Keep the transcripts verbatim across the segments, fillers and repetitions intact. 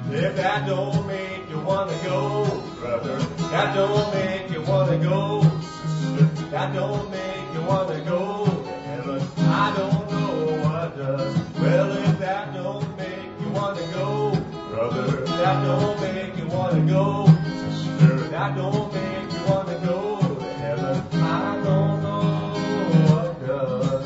If that don't make you wanna go, brother, that don't make you wanna go, sister, that don't make you wanna go to heaven, I don't know what does. Well, if that don't make you wanna go, brother, that don't make you wanna go, sister, that don't make you wanna go to heaven, I don't know what does.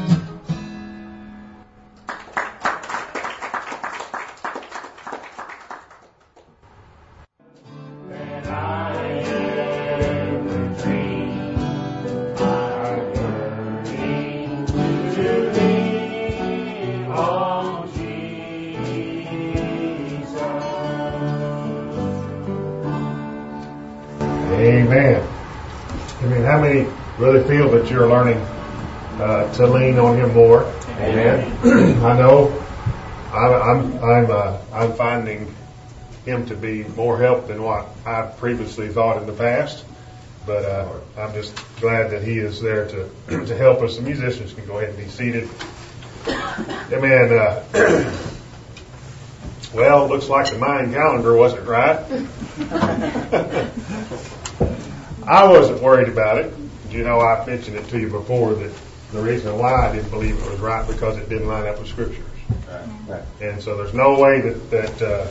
Amen. I mean, how many really feel that you're learning uh, to lean on Him more? Amen. I know I'm I'm I'm, uh, I'm finding Him to be more help than what I've previously thought in the past. But uh, I'm just glad that He is there to to help us. The musicians can go ahead and be seated. Amen. Uh, well, looks like the Mayan calendar wasn't right. I wasn't worried about it. You know, I mentioned it to you before that the reason why I didn't believe it was right because it didn't line up with Scriptures. Right. Right. And so there's no way that, that uh,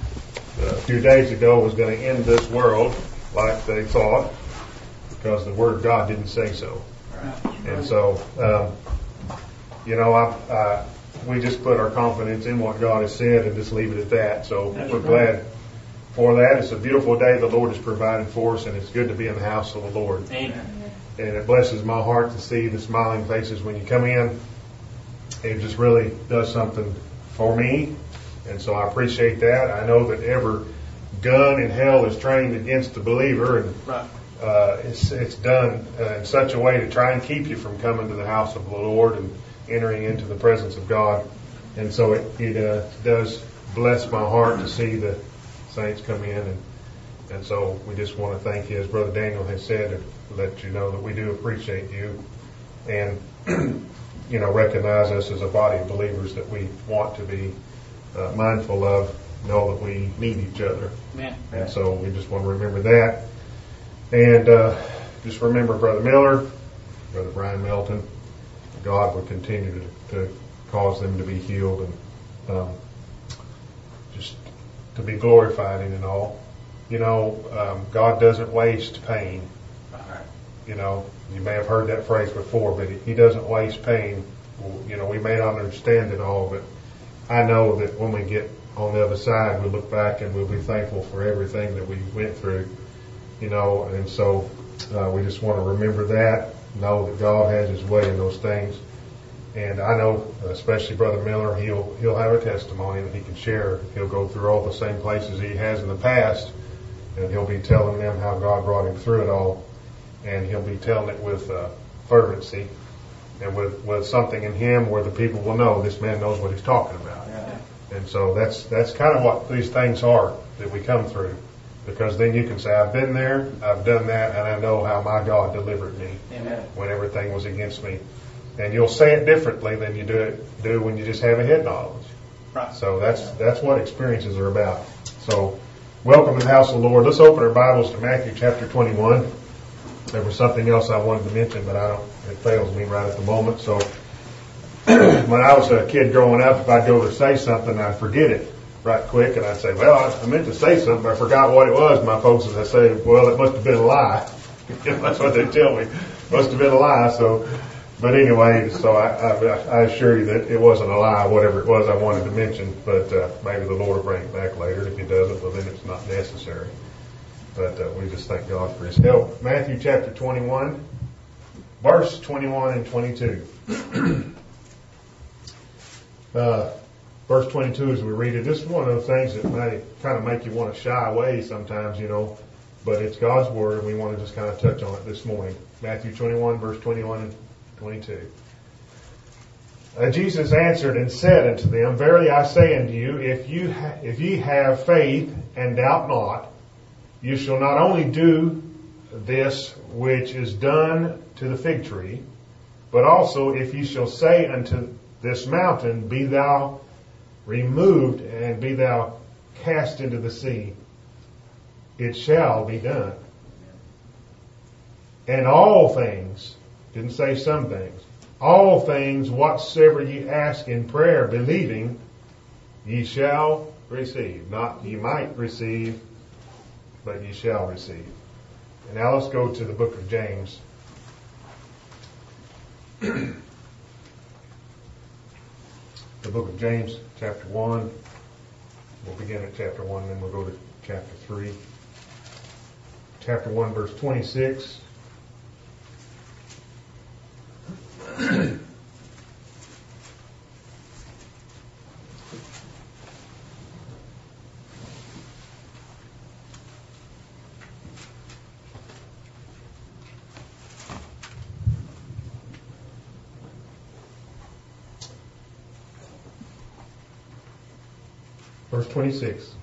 a few days ago was going to end this world like they thought because the Word of God didn't say so. Right. And so, um, you know, I, I, we just put our confidence in what God has said and just leave it at that. So That's we're right. glad for that. It's a beautiful day the Lord has provided for us, and it's good to be in the house of the Lord. Amen. And it blesses my heart to see the smiling faces when you come in. It just really does something for me, and so I appreciate that. I know that every gun in hell is trained against the believer, and uh, it's, it's done uh, in such a way to try and keep you from coming to the house of the Lord and entering into the presence of God. And so it, it uh, does bless my heart to see the saints come in, and and so we just want to thank you, as Brother Daniel has said, and let you know that we do appreciate you, and you know, recognize us as a body of believers that we want to be uh, mindful of, know that we need each other. Amen. And so we just want to remember that, and uh, just remember Brother Miller, Brother Brian Melton. God will continue to, to cause them to be healed and um, just to be glorified in it all. You know, um, God doesn't waste pain. You know, you may have heard that phrase before, but He doesn't waste pain. You know, we may not understand it all, but I know that when we get on the other side, we'll look back and we'll be thankful for everything that we went through. You know, and so uh, we just want to remember that, know that God has His way in those things. And I know, especially Brother Miller, he'll he'll have a testimony that he can share. He'll go through all the same places he has in the past, and he'll be telling them how God brought him through it all. And he'll be telling it with uh, fervency and with, with something in him where the people will know this man knows what he's talking about. Yeah. And so that's that's kind of what these things are that we come through. Because then you can say, I've been there, I've done that, and I know how my God delivered me. Amen. When everything was against me. And you'll say it differently than you do it do when you just have a head knowledge. Right. So that's that's what experiences are about. So welcome to the house of the Lord. Let's open our Bibles to Matthew chapter twenty-one. There was something else I wanted to mention, but I don't. It fails me right at the moment. So when I was a kid growing up, if I'd go to say something, I'd forget it right quick, and I'd say, "Well, I, I meant to say something, but I forgot what it was." My folks would say, "Well, it must have been a lie." That's what they tell me. Must have been a lie. So. But anyway, so I, I, I assure you that it wasn't a lie, whatever it was I wanted to mention, but uh, maybe the Lord will bring it back later. If He doesn't, well, then it's not necessary. But uh, we just thank God for His help. Matthew chapter twenty-one, verse twenty-one and twenty-two. uh, verse twenty-two, as we read it, this is one of the things that may kind of make you want to shy away sometimes, you know, but it's God's Word, and we want to just kind of touch on it this morning. Matthew twenty-one, verse twenty-one and twenty-two. Uh, Jesus answered and said unto them, Verily I say unto you, if you ha- if ye have faith and doubt not, you shall not only do this which is done to the fig tree, but also if ye shall say unto this mountain, Be thou removed and be thou cast into the sea, it shall be done. And all things, didn't say some things, all things whatsoever ye ask in prayer, believing, ye shall receive. Not ye might receive, but ye shall receive. And now let's go to the book of James. The book of James, chapter one. We'll begin at chapter one, then we'll go to chapter three. Chapter one, verse twenty-six. Verse twenty-six.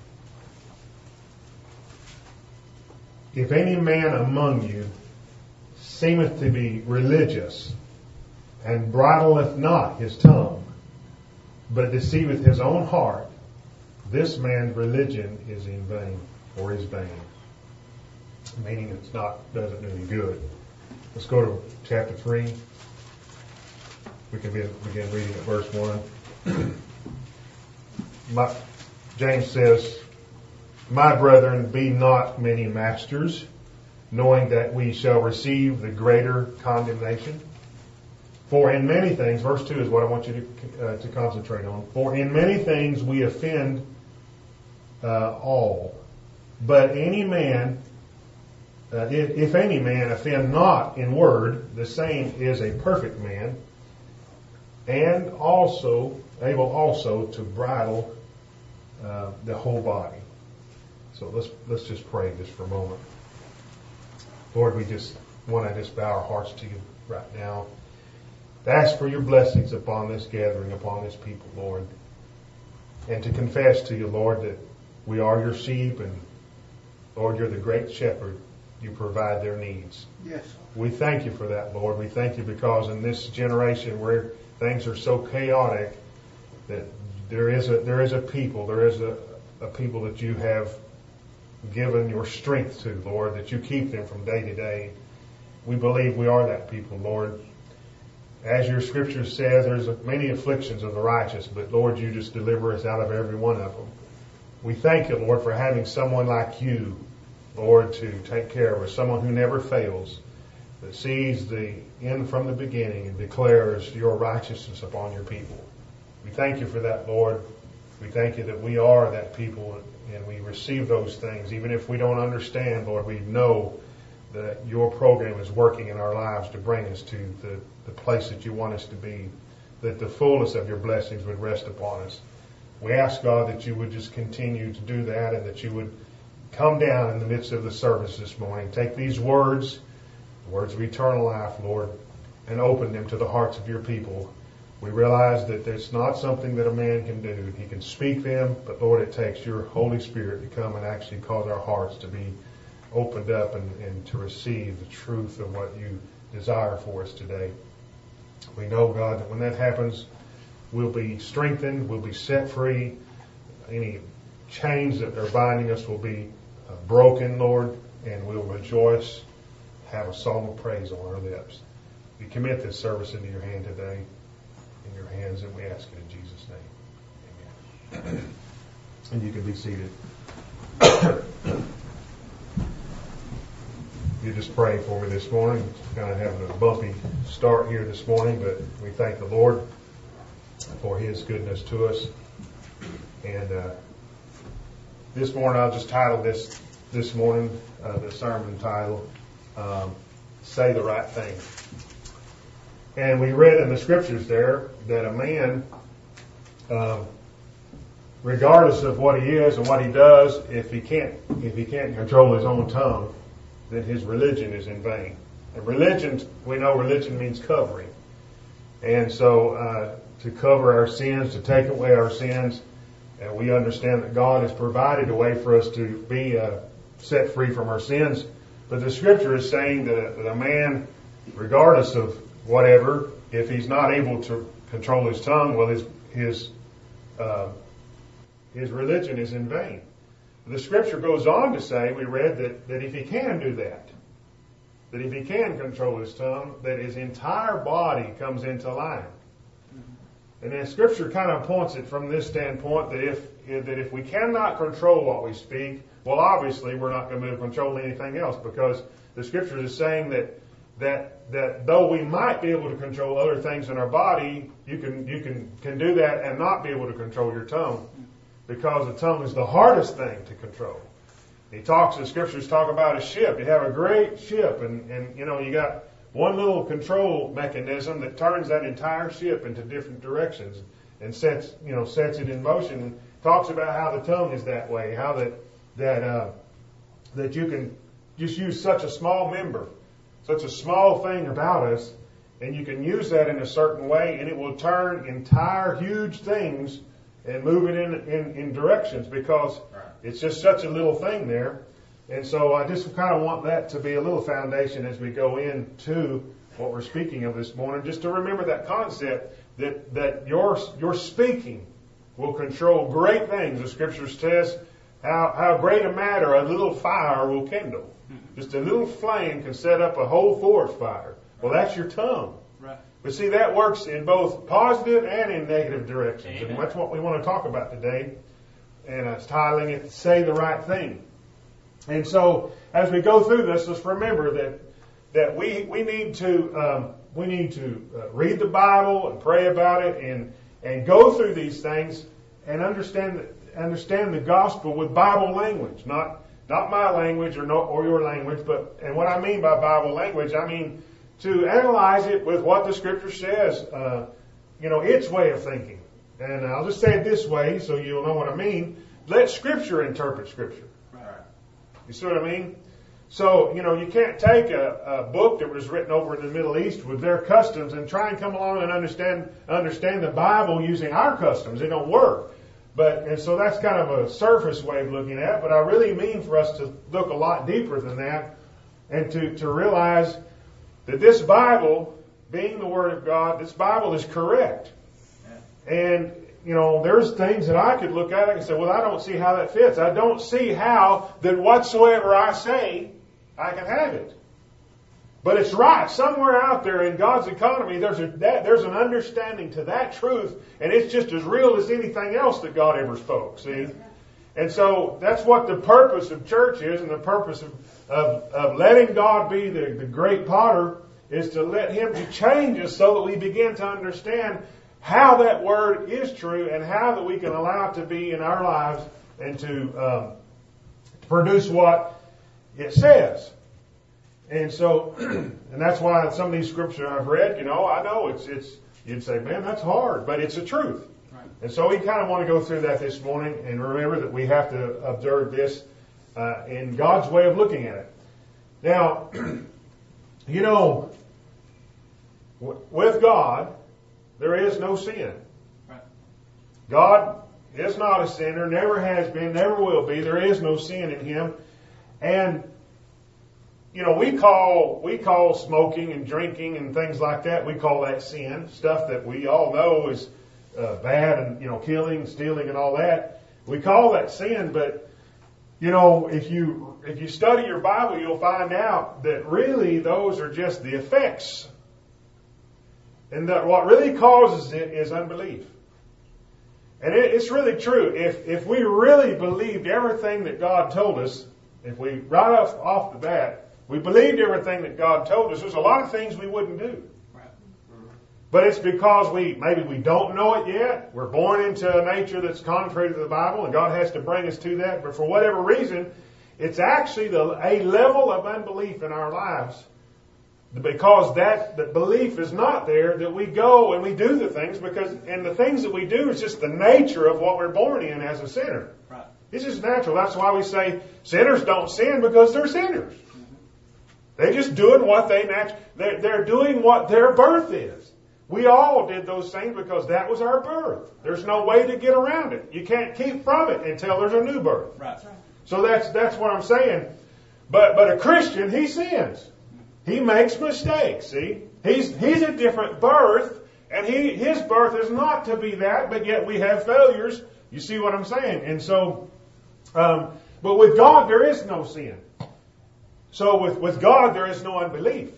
If any man among you seemeth to be religious, and bridleth not his tongue, but deceiveth his own heart, this man's religion is in vain, or is vain. Meaning it's not, doesn't do any good. Let's go to chapter three. We can be, begin reading at verse one. My, James says, My brethren, be not many masters, knowing that we shall receive the greater condemnation. For in many things, verse two is what I want you to, uh, to concentrate on. For in many things we offend uh, all. But any man, uh, if, if any man offend not in word, the same is a perfect man, and also able also to bridle uh, the whole body. So let's let's just pray just for a moment. Lord, we just want to just bow our hearts to you right now. Ask for your blessings upon this gathering, upon this people, Lord. And to confess to you, Lord, that we are your sheep, and Lord, you're the great shepherd. You provide their needs. Yes. We thank you for that, Lord. We thank you because in this generation where things are so chaotic, that there is a there is a people, there is a, a people that you have given your strength to, Lord, that you keep them from day to day. We believe we are that people, Lord. As your scripture says, there's many afflictions of the righteous, but Lord, you just deliver us out of every one of them. We thank you, Lord, for having someone like you, Lord, to take care of us, someone who never fails, that sees the end from the beginning and declares your righteousness upon your people. We thank you for that, Lord. We thank you that we are that people, and we receive those things. Even if we don't understand, Lord, we know that your program is working in our lives to bring us to the, the place that you want us to be, that the fullness of your blessings would rest upon us. We ask, God, that you would just continue to do that, and that you would come down in the midst of the service this morning. Take these words, the words of eternal life, Lord, and open them to the hearts of your people. We realize that it's not something that a man can do. He can speak them, but Lord, it takes your Holy Spirit to come and actually cause our hearts to be opened up and, and to receive the truth of what you desire for us today. We know, God, that when that happens, we'll be strengthened, we'll be set free. Any chains that are binding us will be uh, broken, Lord, and we'll rejoice, have a song of praise on our lips. We commit this service into your hand today, in your hands, and we ask it in Jesus' name. Amen. And you can be seated. You just pray for me this morning. Kind of having a bumpy start here this morning, but we thank the Lord for his goodness to us. And uh, this morning, I'll just title this this morning, uh, the sermon title, um, Say the Right Thing. And we read in the scriptures there that a man, uh, regardless of what he is and what he does, if he can't if he can't control his own tongue, then his religion is in vain. And religion, we know religion means covering. And so uh, to cover our sins, to take away our sins, and we understand that God has provided a way for us to be uh, set free from our sins. But the scripture is saying that, that a man, regardless of whatever, if he's not able to control his tongue, well, his his uh, his religion is in vain. the Scripture goes on to say, we read that, that if he can do that, that if he can control his tongue, that his entire body comes into line. And then Scripture kind of points it from this standpoint that if that if we cannot control what we speak, well, obviously we're not going to be able to control anything else, because the Scripture is saying that that that though we might be able to control other things in our body, you can you can can do that and not be able to control your tongue, because the tongue is the hardest thing to control. He talks, the Scriptures talk about a ship. You have a great ship, and and you know you got one little control mechanism that turns that entire ship into different directions and sets, you know, sets it in motion. And talks about how the tongue is that way, how that that uh, that you can just use such a small member, such a small thing about us, and you can use that in a certain way, and it will turn entire huge things and move it in in, in directions, because it's just such a little thing there. And so I just kind of want that to be a little foundation as we go into what we're speaking of this morning, just to remember that concept that, that your, your speaking will control great things. The Scripture says how, how great a matter a little fire will kindle. Just a little flame can set up a whole forest fire. Well, that's your tongue. Right. But see, that works in both positive and in negative directions. Amen. And that's what we want to talk about today. And it's titling it, Say the Right Thing. And so, as we go through this, let's remember that that we we need to um, we need to uh, read the Bible and pray about it, and and go through these things and understand understand the gospel with Bible language, not not my language or no, or your language, but and what I mean by Bible language, I mean to analyze it with what the Scripture says, uh, you know, its way of thinking. And I'll just say it this way, so you'll know what I mean. Let Scripture interpret Scripture. You see what I mean? So, you know, you can't take a, a book that was written over in the Middle East with their customs and try and come along and understand understand the Bible using our customs. It don't work. But and so that's kind of a surface way of looking at it. But I really mean for us to look a lot deeper than that, and to, to realize that this Bible, being the Word of God, this Bible is correct. And you know, there's things that I could look at and say, well, I don't see how that fits. I don't see how that whatsoever I say, I can have it. But it's right. Somewhere out there in God's economy, there's a, that, there's an understanding to that truth, and it's just as real as anything else that God ever spoke, see? And so that's what the purpose of church is, and the purpose of, of, of letting God be the, the great potter is to let Him to change us so that we begin to understand how that word is true, and how that we can allow it to be in our lives and to, um, to produce what it says. And so, and that's why some of these scriptures I've read, you know, I know it's, it's, you'd say, man, that's hard, but it's the truth. Right. And so we kind of want to go through that this morning, and remember that we have to observe this uh, in God's way of looking at it. Now, you know, w- with God, there is no sin. Right. God is not a sinner, never has been, never will be. There is no sin in Him. And, you know, we call we call smoking and drinking and things like that, we call that sin. Stuff that we all know is uh, bad, and, you know, killing, stealing and all that. We call that sin, but, you know, if you if you study your Bible, you'll find out that really those are just the effects. And that what really causes it is unbelief. And it, it's really true. If if we really believed everything that God told us, if we right off, off the bat, we believed everything that God told us, there's a lot of things we wouldn't do. Right. But it's because we maybe we don't know it yet. We're born into a nature that's contrary to the Bible, and God has to bring us to that. But for whatever reason, it's actually the, a level of unbelief in our lives, because that the belief is not there, that we go and we do the things, because and the things that we do is just the nature of what we're born in as a sinner. Right. It's just natural. That's why we say sinners don't sin, because they're sinners. Mm-hmm. They're just doing what they natu- they're, they're doing what their birth is. We all did those things because that was our birth. There's no way to get around it. You can't keep from it until there's a new birth. Right. So that's that's what I'm saying. But but a Christian, he sins. He makes mistakes, see? He's he's a different birth, and he his birth is not to be that, but yet we have failures. You see what I'm saying? And so, um, But with God, there is no sin. So with, with God, there is no unbelief.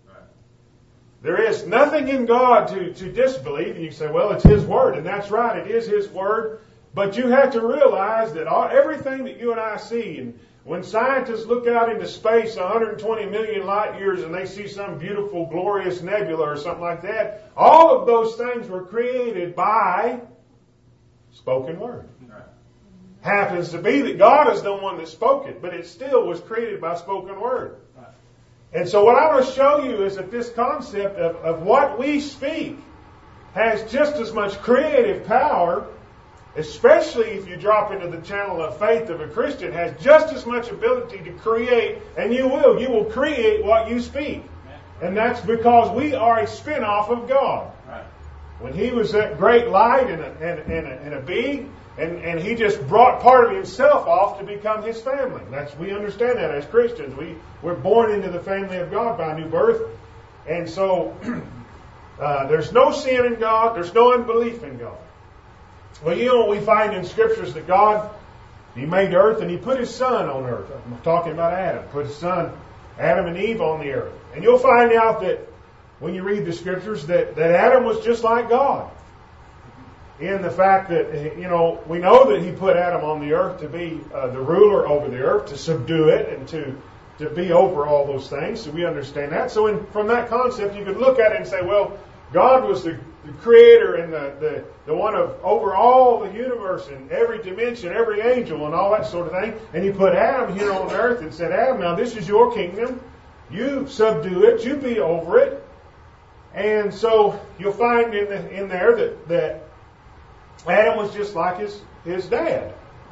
There is nothing in God to, to disbelieve. And you say, well, it's His Word. And that's right, it is His Word. But you have to realize that all, everything that you and I see, and when scientists look out into space one hundred twenty million light years and they see some beautiful, glorious nebula or something like that, all of those things were created by spoken Word. Right. Happens to be that God is the one that spoke it, but it still was created by spoken Word. Right. And so what I want to show you is that this concept of, of what we speak has just as much creative power, especially if you drop into the channel of faith of a Christian, has just as much ability to create, and you will. You will create what you speak. And that's because we are a spin-off of God. When He was that great light and a, and, and a, and a being, and, and He just brought part of Himself off to become His family. That's, we understand that as Christians. We, we're born into the family of God by new birth. And so uh, there's no sin in God. There's no unbelief in God. Well, you know, we find in Scriptures that God, He made earth and He put His Son on earth. I'm talking about Adam. Put His Son, Adam and Eve, on the earth. And you'll find out that when you read the Scriptures that, that Adam was just like God. In the fact that, you know, we know that He put Adam on the earth to be uh, the ruler over the earth, to subdue it and to, to be over all those things. So we understand that. So in, from that concept, you could look at it and say, well, God was the, the creator and the, the, the one of over all the universe and every dimension, every angel and all that sort of thing. And He put Adam here on earth and said, Adam, now this is your kingdom. You subdue it. You be over it. And so you'll find in the, in there that, that Adam was just like his, his dad.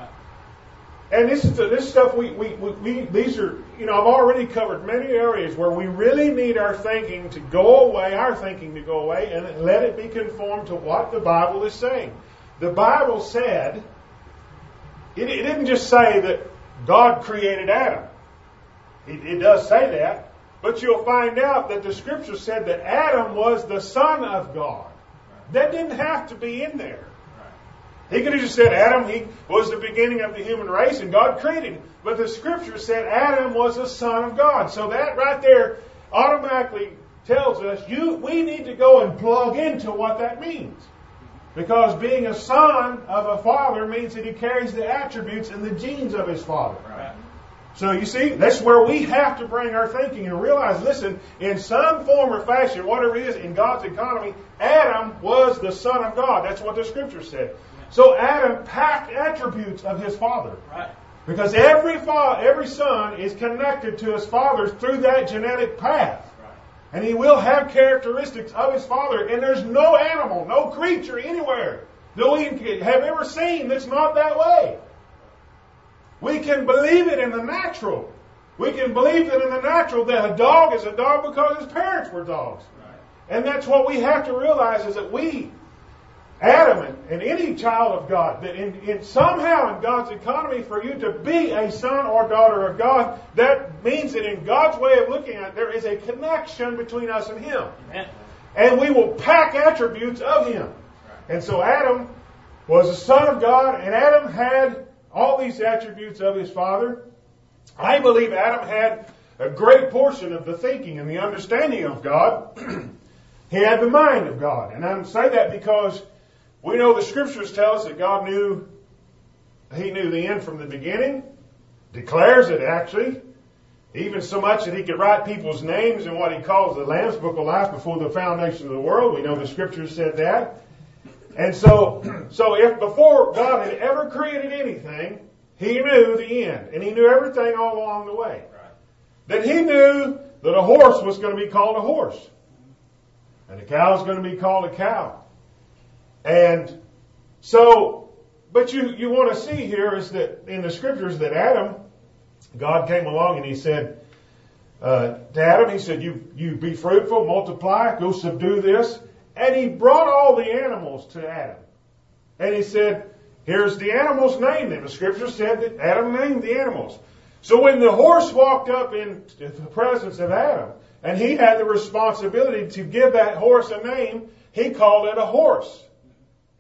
And this is the, this stuff we, we, we, we, these are, you know, I've already covered many areas where we really need our thinking to go away, our thinking to go away, and let it be conformed to what the Bible is saying. The Bible said, it, it didn't just say that God created Adam. It, it does say that. But you'll find out that the Scripture said that Adam was the Son of God. That didn't have to be in there. He could have just said Adam, he was the beginning of the human race and God created him. But the Scripture said Adam was a son of God. So that right there automatically tells us you we need to go and plug into what that means. Because being a son of a father means that he carries the attributes and the genes of his father. Right. So you see, that's where we have to bring our thinking and realize, listen, in some form or fashion, whatever it is, in God's economy, Adam was the Son of God. That's what the Scripture said. So Adam packed attributes of his father. Right. Because every fa- every son is connected to his father through that genetic path. Right. And he will have characteristics of his father. And there's no animal, no creature anywhere that we have ever seen that's not that way. We can believe it in the natural. We can believe that in the natural that a dog is a dog because his parents were dogs. Right. And that's what we have to realize is that we, Adam and, and any child of God, that in, in somehow in God's economy for you to be a son or daughter of God, that means that in God's way of looking at it, there is a connection between us and Him. Amen. And we will pack attributes of Him. Right. And so Adam was a son of God, and Adam had all these attributes of his father. I believe Adam had a great portion of the thinking and the understanding of God. He had the mind of God. And I say that because we know the Scriptures tell us that God knew, He knew the end from the beginning. Declares it actually. Even so much that He could write people's names in what He calls the Lamb's Book of Life before the foundation of the world. We know the Scriptures said that. And so, so if before God had ever created anything, He knew the end. And He knew everything all along the way. Right. Then He knew that a horse was going to be called a horse. And a cow is going to be called a cow. And so, but you, you want to see here is that in the Scriptures that Adam, God came along and He said, uh, to Adam, He said, you, you be fruitful, multiply, go subdue this. And He brought all the animals to Adam. And He said, here's the animal's name. And the Scripture said that Adam named the animals. So when the horse walked up into the presence of Adam, and he had the responsibility to give that horse a name, he called it a horse.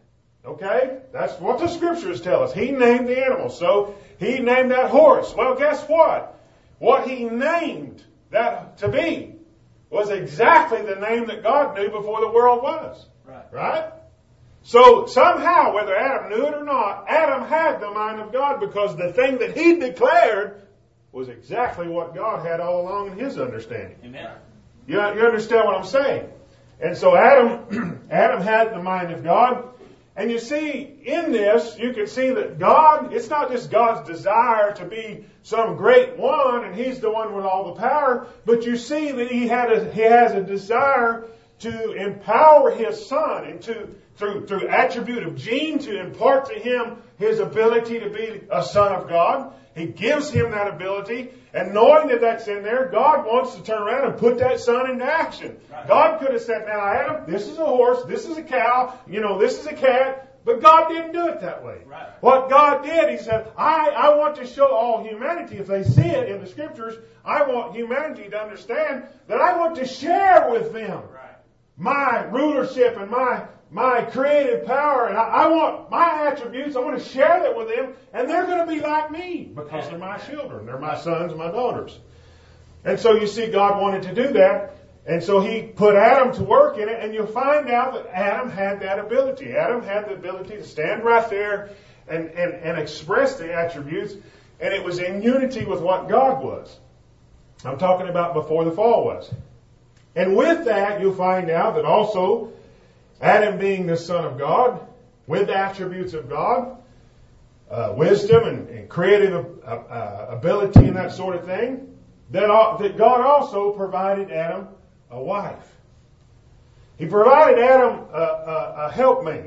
Okay? That's what the scriptures tell us. He named the animals. So he named that horse. Well, guess what? What he named that to be was exactly the name that God knew before the world was. Right. Right? So somehow, whether Adam knew it or not, Adam had the mind of God because the thing that he declared was exactly what God had all along in his understanding. Amen. You, you understand what I'm saying? And so Adam, Adam had the mind of God. And you see, in this, you can see that God, it's not just God's desire to be some great one and he's the one with all the power, but you see that he had a, he has a desire to empower his son and to, through, through attribute of gene, to impart to him his ability to be a son of God. He gives him that ability, and knowing that that's in there, God wants to turn around and put that son into action. Right. God could have said, now Adam, this is a horse, this is a cow, you know, this is a cat, but God didn't do it that way. Right. What God did, He said, I, I want to show all humanity, if they see it in the Scriptures, I want humanity to understand that I want to share with them right. my rulership and my my creative power, and I, I want my attributes, I want to share that with them, and they're going to be like me because they're my children. They're my sons and my daughters. And so you see, God wanted to do that, and so He put Adam to work in it, and you'll find out that Adam had that ability. Adam had the ability to stand right there and, and, and express the attributes, and it was in unity with what God was. I'm talking about before the fall was. And with that, you'll find out that also Adam being the Son of God, with the attributes of God, uh, wisdom and, and creative uh, uh, ability and that sort of thing, that, uh, that God also provided Adam a wife. He provided Adam a, a, a helpmate.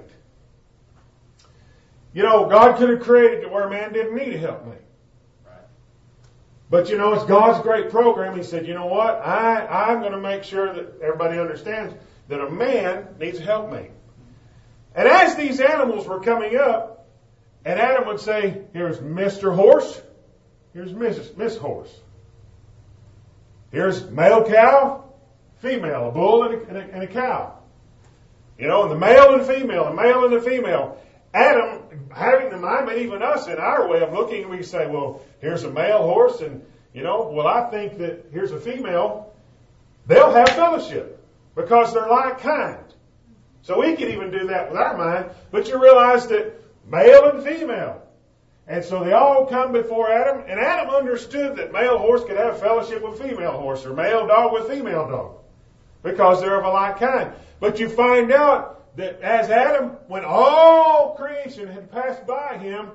You know, God could have created it where man didn't need a helpmate. But, you know, it's God's great program. He said, you know what? I, I'm going to make sure that everybody understands that a man needs a helpmate. And as these animals were coming up, and Adam would say, here's Mister Horse, here's Missus Miss Horse. Here's male cow, female, a bull and a, and, a, and a cow. You know, and the male and female, the male and the female. Adam, having the mind, but even us in our way of looking, we say, well, here's a male horse, and, you know, well, I think that here's a female. They'll have fellowship because they're like kind. So we can even do that with our mind, but you realize that male and female. And so they all come before Adam, and Adam understood that male horse could have fellowship with female horse, or male dog with female dog, because they're of a like kind. But you find out that as Adam, when all creation had passed by him,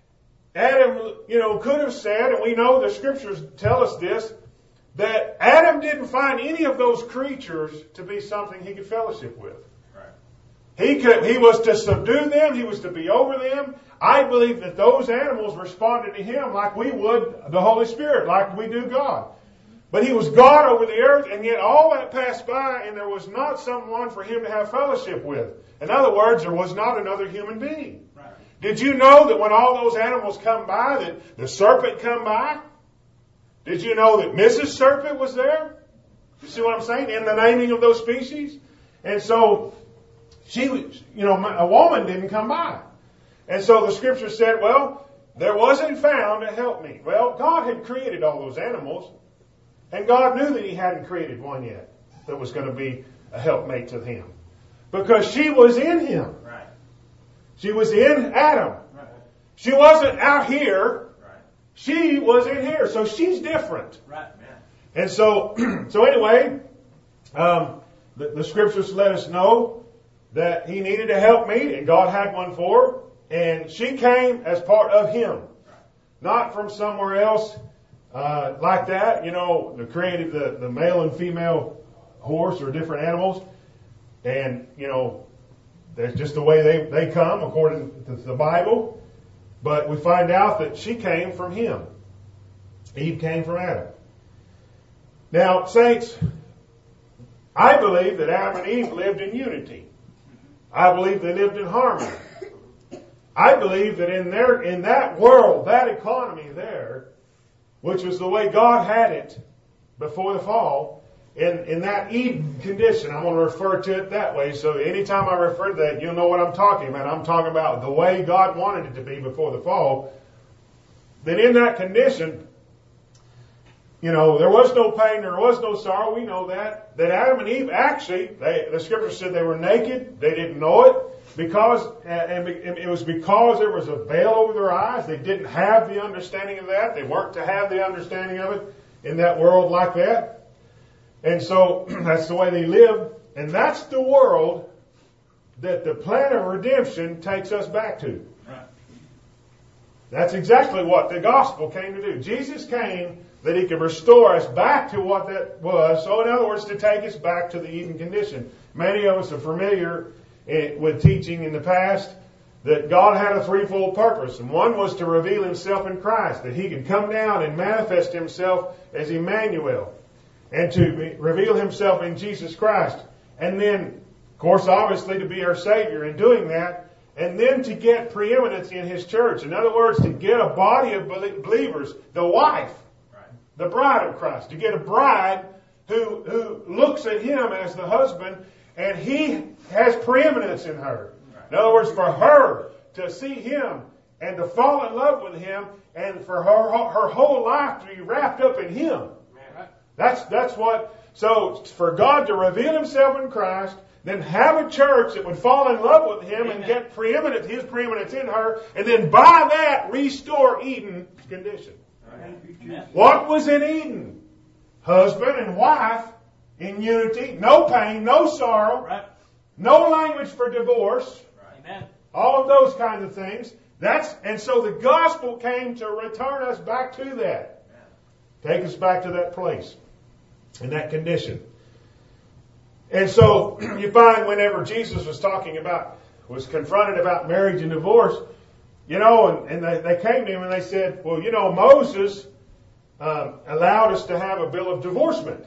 Adam, you know, could have said, and we know the scriptures tell us this, that Adam didn't find any of those creatures to be something he could fellowship with. Right. He could, he was to subdue them, he was to be over them. I believe that those animals responded to him like we would the Holy Spirit, like we do God. But he was God over the earth, and yet all that passed by, and there was not someone for him to have fellowship with. In other words, there was not another human being. Right. Did you know that when all those animals come by, that the serpent come by? Did you know that Missus Serpent was there? You see what I'm saying? In the naming of those species? And so, she, you know, a woman didn't come by. And so the scripture said, well, there wasn't found a helpmeet. Well, God had created all those animals. And God knew that He hadn't created one yet that was going to be a helpmate to him. Because she was in him. Right. She was in Adam. Right. She wasn't out here. Right. She was in here. So she's different. Right, man. And so, so anyway, um, the, the scriptures let us know that he needed a helpmeet, and God had one for her. And she came as part of him. Right. Not from somewhere else. Uh, like that, you know, they created the, the male and female horse or different animals. And, you know, that's just the way they, they come according to the Bible. But we find out that she came from him. Eve came from Adam. Now, saints, I believe that Adam and Eve lived in unity. I believe they lived in harmony. I believe that in their, in that world, that economy there, which was the way God had it before the fall, in, in that Eden condition. I'm going to refer to it that way. So anytime I refer to that, you'll know what I'm talking about. I'm talking about the way God wanted it to be before the fall. Then in that condition, you know, there was no pain, there was no sorrow. We know that. That Adam and Eve actually, they, the scripture said they were naked. They didn't know it. Because, and it was because there was a veil over their eyes. They didn't have the understanding of that. They weren't to have the understanding of it in that world like that. And so that's the way they lived. And that's the world that the plan of redemption takes us back to. That's exactly what the gospel came to do. Jesus came that he could restore us back to what that was. So in other words, to take us back to the Eden condition. Many of us are familiar with teaching in the past that God had a threefold purpose. And one was to reveal himself in Christ, that he could come down and manifest himself as Emmanuel, and to reveal himself in Jesus Christ. And then, of course, obviously to be our Savior in doing that, and then to get preeminence in his church. In other words, to get a body of believers, the wife, the bride of Christ, to get a bride who, who looks at him as the husband, and he has preeminence in her. In other words, for her to see him and to fall in love with him, and for her her whole life to be wrapped up in him. That's that's what. So for God to reveal himself in Christ, then have a church that would fall in love with him Amen. And get preeminence, his preeminence in her, and then by that restore Eden's condition. Amen. What was in Eden? Husband and wife in unity, no pain, no sorrow, right. No language for divorce, right. All of those kinds of things. That's and so the gospel came to return us back to that, take us back to that place, in that condition. And so you find whenever Jesus was talking about, was confronted about marriage and divorce, you know, and, and they, they came to him and they said, well, you know, Moses um, allowed us to have a bill of divorcement.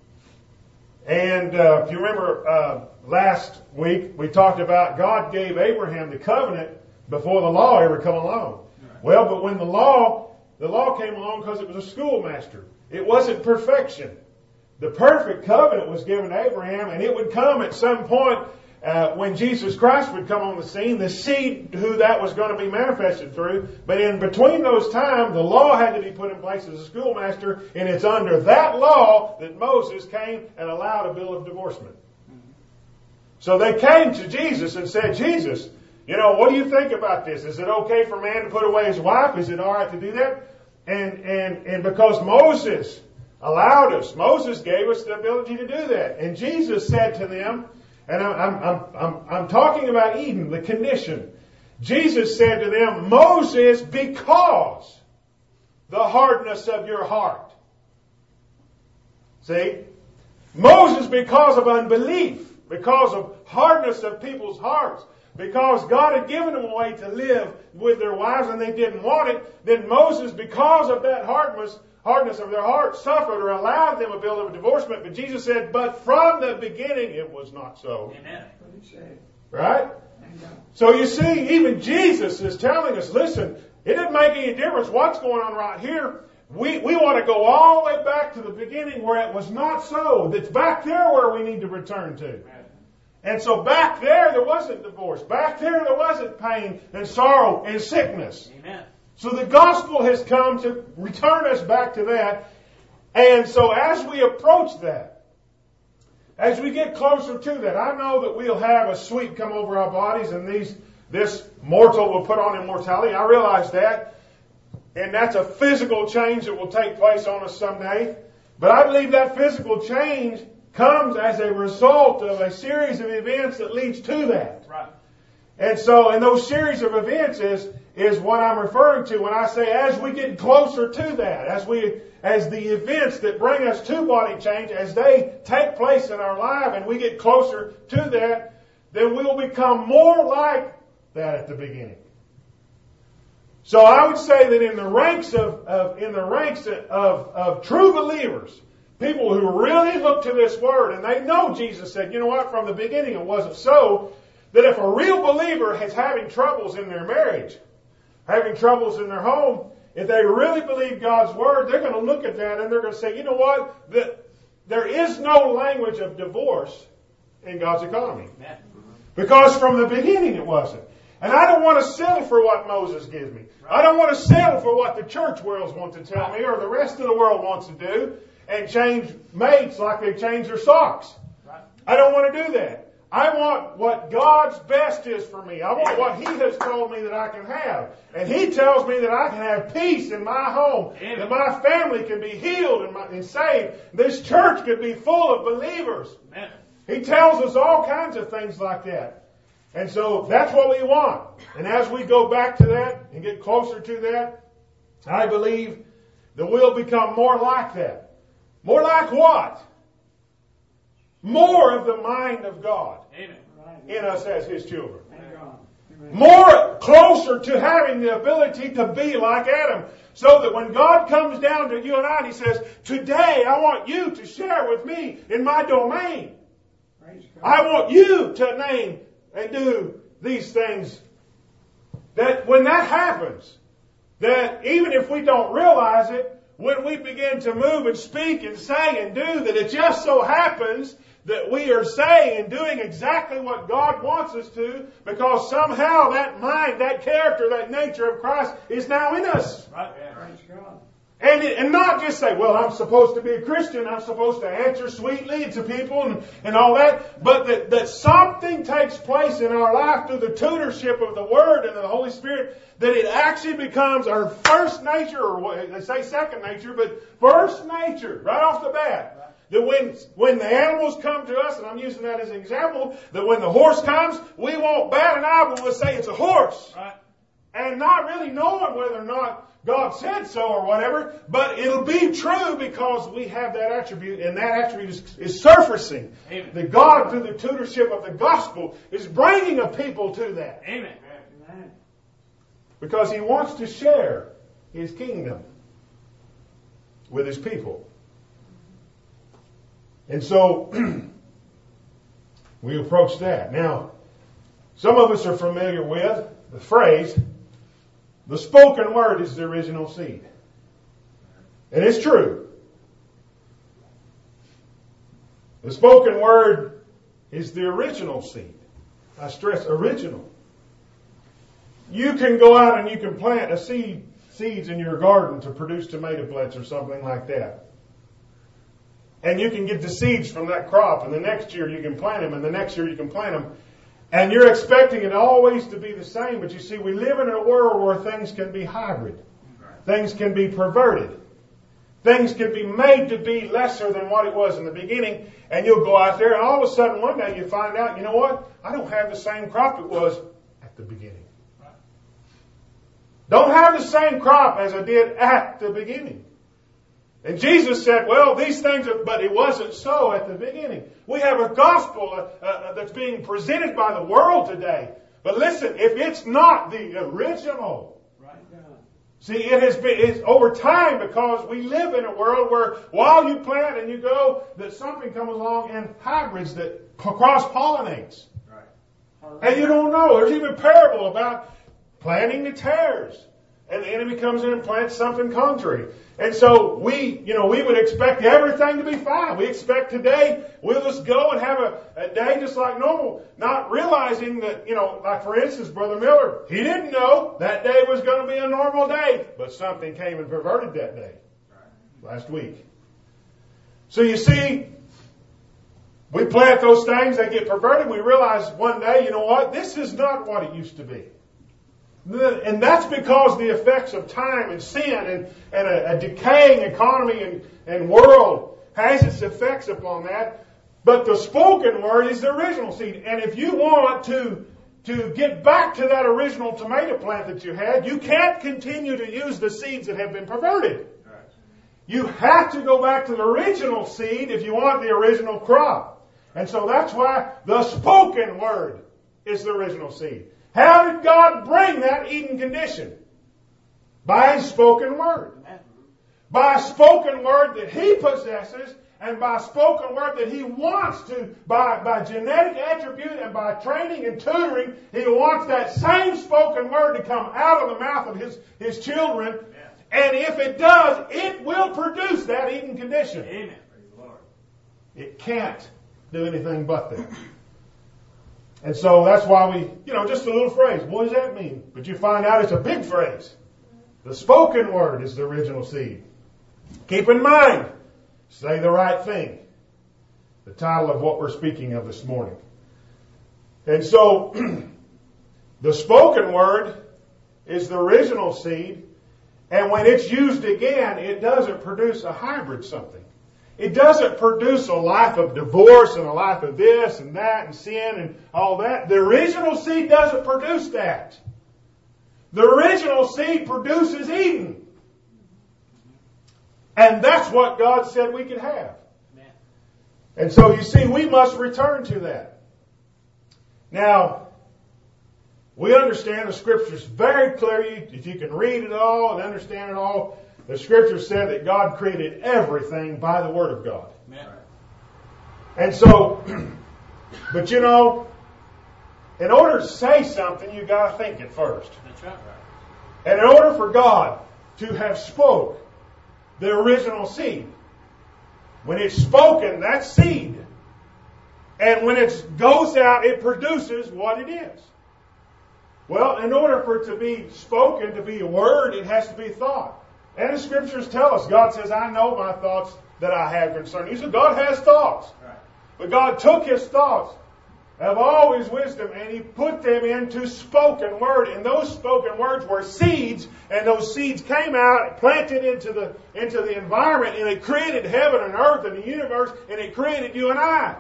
And uh, if you remember uh, last week, we talked about God gave Abraham the covenant before the law ever come along. Right. Well, but when the law, the law came along because it was a schoolmaster. It wasn't perfection. The perfect covenant was given to Abraham, and it would come at some point uh, when Jesus Christ would come on the scene, the seed who that was going to be manifested through. But in between those times, the law had to be put in place as a schoolmaster, and it's under that law that Moses came and allowed a bill of divorcement. So they came to Jesus and said, Jesus, you know, what do you think about this? Is it okay for a man to put away his wife? Is it all right to do that? And and and because Moses allowed us, Moses gave us the ability to do that. And Jesus said to them, and I'm, I'm, I'm, I'm talking about Eden, the condition. Jesus said to them, Moses, because the hardness of your heart. See? Moses, because of unbelief, because of hardness of people's hearts, because God had given them a way to live with their wives and they didn't want it, then Moses, because of that hardness, hardness of their heart, suffered or allowed them a bill of divorcement. But Jesus said, but from the beginning it was not so. Amen. Right? So you see, even Jesus is telling us, listen, it didn't make any difference what's going on right here. We, we want to go all the way back to the beginning where it was not so. It's back there where we need to return to. And so back there, there wasn't divorce. Back there, there wasn't pain and sorrow and sickness. Amen. So the gospel has come to return us back to that. And so as we approach that, as we get closer to that, I know that we'll have a sweep come over our bodies and these this mortal will put on immortality. I realize that. And that's a physical change that will take place on us someday. But I believe that physical change comes as a result of a series of events that leads to that. Right. And so, in those series of events is, is what I'm referring to when I say as we get closer to that, as we, as the events that bring us to body change, as they take place in our life and we get closer to that, then we'll become more like that at the beginning. So I would say that in the ranks of, of in the ranks of, of true believers, people who really look to this word and they know Jesus said, you know what, from the beginning it wasn't so, that if a real believer is having troubles in their marriage, having troubles in their home, if they really believe God's word, they're going to look at that and they're going to say, you know what, the, there is no language of divorce in God's economy. Because from the beginning it wasn't. And I don't want to settle for what Moses gives me. I don't want to settle for what the church world wants to tell me or the rest of the world wants to do and change mates like they change their socks. I don't want to do that. I want what God's best is for me. I want what He has told me that I can have. And He tells me that I can have peace in my home, Amen. That my family can be healed and, my, and saved. This church can be full of believers. Amen. He tells us all kinds of things like that. And so that's what we want. And as we go back to that and get closer to that, I believe that we'll become more like that. More like what? More of the mind of God Amen. In us as His children. Amen. More closer to having the ability to be like Adam. So that when God comes down to you and I and He says, today I want you to share with me in my domain. I want you to name and do these things. That when that happens, that even if we don't realize it, when we begin to move and speak and say and do, that it just so happens that we are saying and doing exactly what God wants us to, because somehow that mind, that character, that nature of Christ is now in us. Right? And, it, and not just say, well, I'm supposed to be a Christian, I'm supposed to answer sweetly to people and, and all that, but that, that something takes place in our life through the tutorship of the Word and of the Holy Spirit, that it actually becomes our first nature, or they say second nature, but first nature, right off the bat. That when, when the animals come to us, and I'm using that as an example, that when the horse comes, we won't bat an eye, but we'll say it's a horse. Right. And not really knowing whether or not God said so or whatever, but it'll be true because we have that attribute, and that attribute is, is surfacing. Amen. That God, through the tutorship of the gospel, is bringing a people to that. Amen. Amen. Because He wants to share His kingdom with His people. And so, we approach that. Now, some of us are familiar with the phrase, the spoken word is the original seed. And it's true. The spoken word is the original seed. I stress original. You can go out and you can plant a seed, seeds in your garden to produce tomato plants or something like that. And you can get the seeds from that crop, and the next year you can plant them, and the next year you can plant them. And you're expecting it always to be the same, but you see, we live in a world where things can be hybrid. Things can be perverted. Things can be made to be lesser than what it was in the beginning, and you'll go out there, and all of a sudden one day you find out, you know what? I don't have the same crop it was at the beginning. Don't have the same crop as I did at the beginning. And Jesus said, well, these things, are, but it wasn't so at the beginning. We have a gospel uh, uh, that's being presented by the world today. But listen, if it's not the original, right. See, it has been it's over time, because we live in a world where while you plant and you go, that something comes along and hybrids that cross-pollinates. Right. And you don't know. There's even a parable about planting the tares. And the enemy comes in and plants something contrary. And so we, you know, we would expect everything to be fine. We expect today we'll just go and have a, a day just like normal, not realizing that, you know, like for instance, Brother Miller, he didn't know that day was going to be a normal day, but something came and perverted that day last week. So you see, we plant those things, they get perverted. We realize one day, you know what, this is not what it used to be. And that's because the effects of time and sin and, and a, a decaying economy and, and world has its effects upon that. But the spoken word is the original seed. And if you want to, to get back to that original tomato plant that you had, you can't continue to use the seeds that have been perverted. You have to go back to the original seed if you want the original crop. And so that's why the spoken word is the original seed. How did God bring that Eden condition? By His spoken word. By a spoken word that He possesses, and by a spoken word that He wants to, by, by genetic attribute and by training and tutoring, He wants that same spoken word to come out of the mouth of His, his children. And if it does, it will produce that Eden condition. Amen. It can't do anything but that. And so that's why we, you know, just a little phrase. What does that mean? But you find out it's a big phrase. The spoken word is the original seed. Keep in mind, say the right thing. The title of what we're speaking of this morning. And so, the spoken word is the original seed. And when it's used again, it doesn't produce a hybrid something. It doesn't produce a life of divorce and a life of this and that and sin and all that. The original seed doesn't produce that. The original seed produces Eden. And that's what God said we could have. And so you see, we must return to that. Now, we understand the Scriptures very clearly. If you can read it all and understand it all, the Scripture said that God created everything by the Word of God. Amen. And so, but you know, in order to say something, you've got to think it first. That's right. And in order for God to have spoke the original seed, when it's spoken, that's seed. And when it goes out, it produces what it is. Well, in order for it to be spoken, to be a word, it has to be thought. And the Scriptures tell us, God says, I know my thoughts that I have concerning you. So God has thoughts. Right. But God took His thoughts of all His wisdom and He put them into spoken word. And those spoken words were seeds. And those seeds came out, planted into the, into the environment. And it created heaven and earth and the universe. And it created you and I.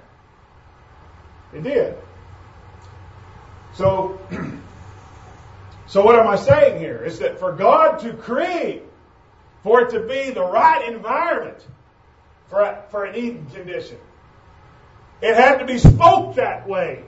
It did. So, so what am I saying here? Is that for God to create, for it to be the right environment for, a, for an Eden condition, it had to be spoke that way.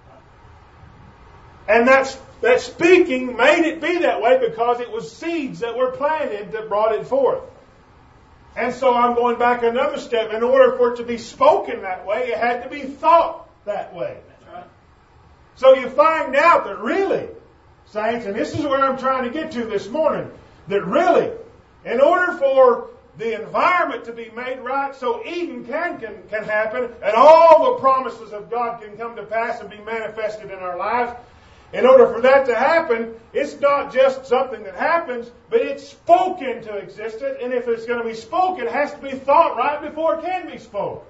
And that's, that speaking made it be that way because it was seeds that were planted that brought it forth. And so I'm going back another step. In order for it to be spoken that way, it had to be thought that way. That's right. So you find out that really, saints, and this is where I'm trying to get to this morning, that really, in order for the environment to be made right so Eden can, can, can happen and all the promises of God can come to pass and be manifested in our lives, in order for that to happen, it's not just something that happens, but it's spoken to existence. And if it's going to be spoken, it has to be thought right before it can be spoken.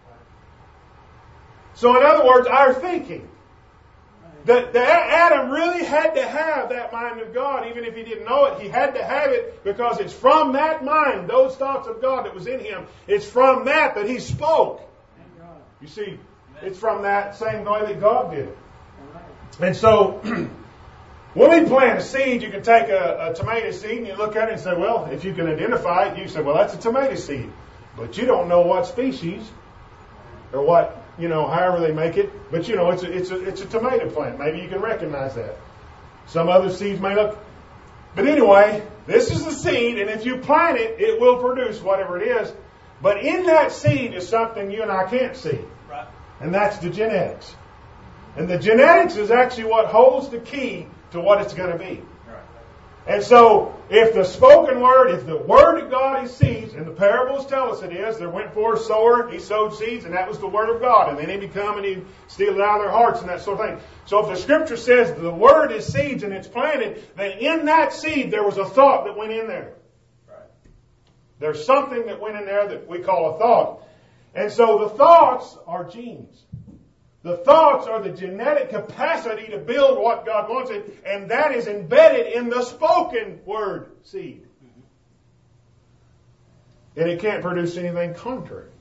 So in other words, our thinking. That, that Adam really had to have that mind of God, even if he didn't know it. He had to have it because it's from that mind, those thoughts of God that was in him. It's from that that he spoke. You see, it's from that same way that God did it. And so, when we plant a seed, you can take a, a tomato seed and you look at it and say, well, if you can identify it, you say, well, that's a tomato seed. But you don't know what species or what, you know, however they make it. But, you know, it's a, it's a, it's a tomato plant. Maybe you can recognize that. Some other seeds may look. But anyway, this is the seed, and if you plant it, it will produce whatever it is. But in that seed is something you and I can't see. Right. And that's the genetics. And the genetics is actually what holds the key to what it's going to be. Right. And so, if the spoken word, if the word of God is seeds, and the parables tell us it is, there went forth a sower, he sowed seeds, and that was the word of God. And then he'd come and he'd steal it out of their hearts and that sort of thing. So if the Scripture says the word is seeds and it's planted, then in that seed there was a thought that went in there. Right. There's something that went in there that we call a thought. And so the thoughts are genes. The thoughts are the genetic capacity to build what God wants it, and that is embedded in the spoken word seed. And it can't produce anything contrary.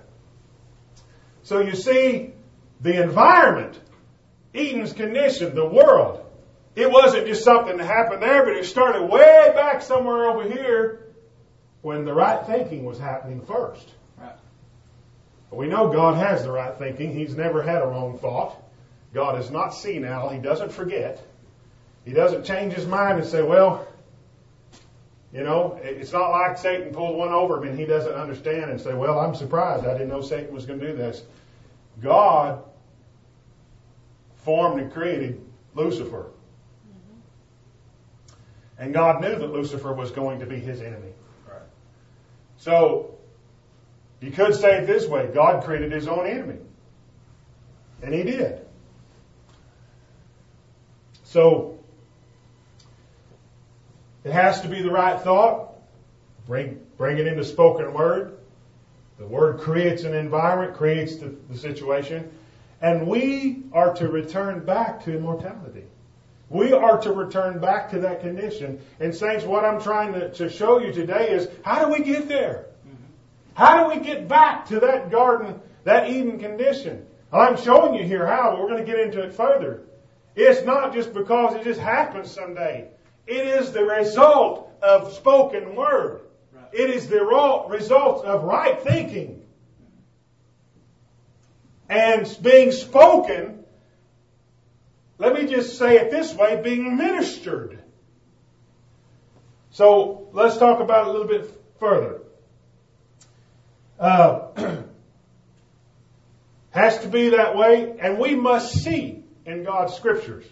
So you see, the environment, Eden's condition, the world, it wasn't just something that happened there, but it started way back somewhere over here when the right thinking was happening first. We know God has the right thinking. He's never had a wrong thought. God is not senile. He doesn't forget. He doesn't change his mind and say, well, you know, it's not like Satan pulled one over him and he doesn't understand and say, well, I'm surprised. I didn't know Satan was going to do this. God formed and created Lucifer. And God knew that Lucifer was going to be his enemy. Right. So, You could say it this way. God created His own enemy. And He did. So, it has to be the right thought. Bring, bring it into spoken word. The word creates an environment, creates the, the situation. And we are to return back to immortality. We are to return back to that condition. And saints, what I'm trying to, to show you today is, how do we get there? How do we get back to that garden, that Eden condition? I'm showing you here how, but we're going to get into it further. It's not just because it just happens someday. It is the result of spoken word. Right. It is the result of right thinking. And being spoken, let me just say it this way, being ministered. So let's talk about it a little bit further. Uh, has to be that way, and we must see in God's Scriptures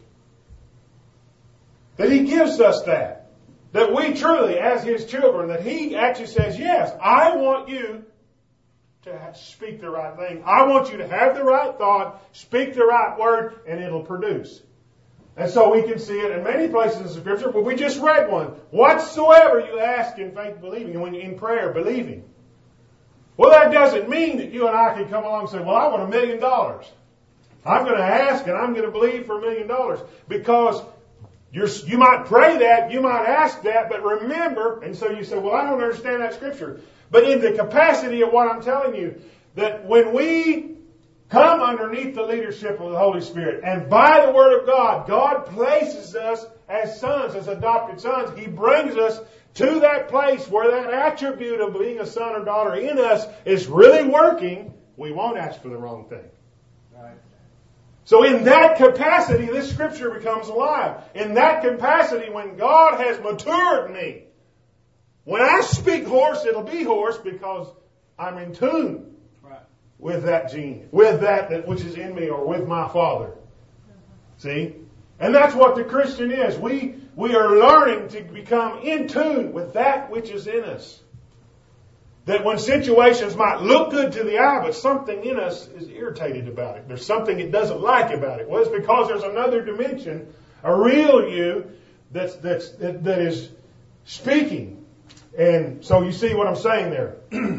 that He gives us that. That we truly, as His children, that He actually says, yes, I want you to speak the right thing. I want you to have the right thought, speak the right word, and it'll produce. And so we can see it in many places in the Scripture, but we just read one. Whatsoever you ask in faith believing, and when you're in prayer believing. Well, that doesn't mean that you and I can come along and say, well, I want a million dollars. I'm going to ask and I'm going to believe for a million dollars. Because you're, you might pray that, you might ask that, but remember, and so you say, well, I don't understand that Scripture. But in the capacity of what I'm telling you, that when we come underneath the leadership of the Holy Spirit, and by the Word of God, God places us as sons, as adopted sons. He brings us to that place where that attribute of being a son or daughter in us is really working. We won't ask for the wrong thing. Right. So in that capacity, this Scripture becomes alive. In that capacity, when God has matured me, when I speak hoarse, it'll be hoarse because I'm in tune right. with that gene, with that, that which is in me, or with my Father. See? And that's what the Christian is. We, we are learning to become in tune with that which is in us. That when situations might look good to the eye, but something in us is irritated about it. There's something it doesn't like about it. Well, it's because there's another dimension, a real you, that's, that's, that, that is speaking. And so you see what I'm saying there.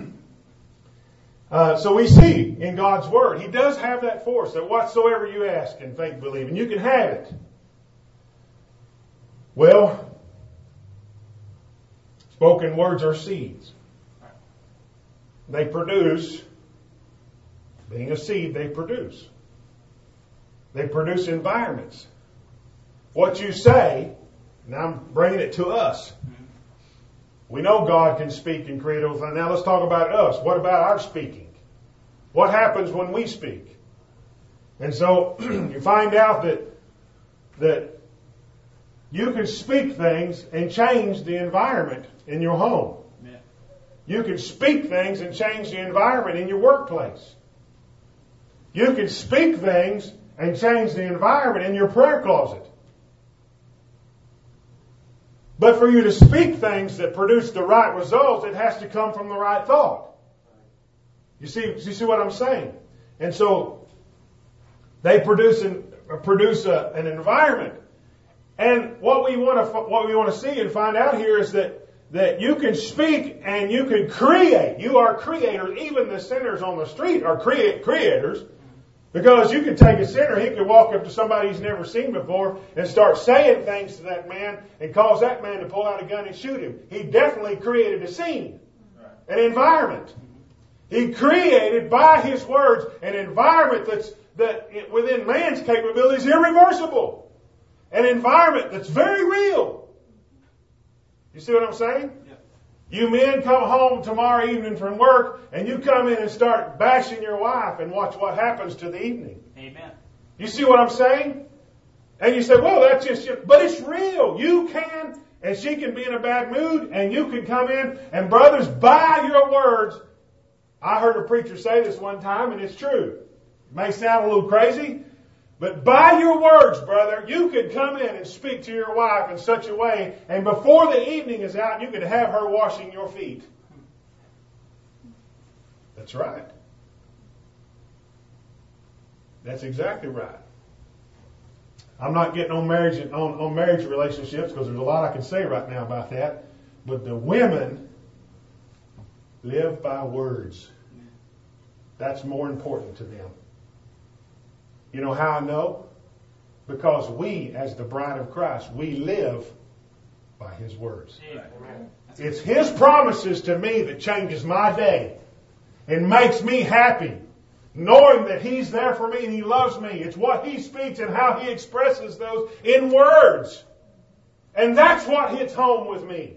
uh, so we see in God's Word, He does have that force, that whatsoever you ask in faith believe, and you can have it. Well, spoken words are seeds. They produce, being a seed, they produce. They produce environments. What you say, and I'm bringing it to us. We know God can speak and create everything. Now let's talk about us. What about our speaking? What happens when we speak? And so you find out that that you can speak things and change the environment in your home. Yeah. You can speak things and change the environment in your workplace. You can speak things and change the environment in your prayer closet. But for you to speak things that produce the right results, it has to come from the right thought. You see, you see what I'm saying? And so they produce an, produce a, an environment. And what we want to what we want to see and find out here is that that you can speak and you can create. You are creators. Even the sinners on the street are create creators. Because you could take a sinner, he could walk up to somebody he's never seen before and start saying things to that man and cause that man to pull out a gun and shoot him. He definitely created a scene, an environment. He created by his words an environment that's that within man's capability is irreversible. An environment that's very real. You see what I'm saying? You men come home tomorrow evening from work and you come in and start bashing your wife and watch what happens to the evening. Amen. You see what I'm saying? And you say, well, that's just, but it's real. You can, and she can be in a bad mood and you can come in and brothers, by your words. I heard a preacher say this one time and it's true. It may sound a little crazy, but by your words, brother, you could come in and speak to your wife in such a way, and before the evening is out, you could have her washing your feet. That's right. That's exactly right. I'm not getting on marriage on, on marriage relationships because there's a lot I can say right now about that. But the women live by words. That's more important to them. You know how I know? Because we, as the bride of Christ, we live by His words. It's His promises to me that changes my day and makes me happy, knowing that He's there for me and He loves me. It's what He speaks and how He expresses those in words. And that's what hits home with me.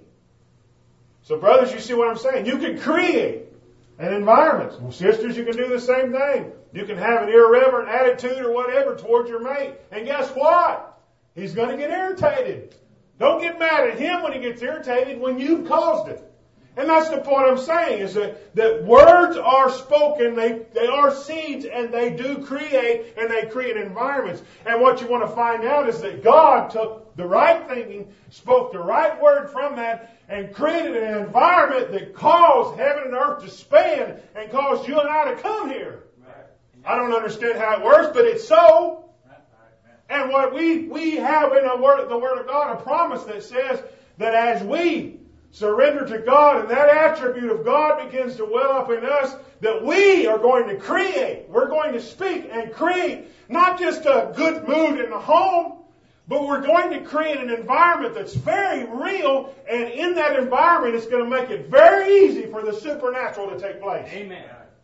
So brothers, you see what I'm saying? You can create an environment. Well, sisters, you can do the same thing. You can have an irreverent attitude or whatever towards your mate. And guess what? He's going to get irritated. Don't get mad at him when he gets irritated when you've caused it. And that's the point I'm saying, is that, that words are spoken, they, they are seeds, and they do create, and they create environments. And what you want to find out is that God took the right thinking, spoke the right word from that, and created an environment that caused heaven and earth to span and caused you and I to come here. I don't understand how it works, but it's so. And what we, we have in the word, the Word of God, a promise that says that as we surrender to God and that attribute of God begins to well up in us, that we are going to create. We're going to speak and create not just a good mood in the home, but we're going to create an environment that's very real, and in that environment it's going to make it very easy for the supernatural to take place. Amen.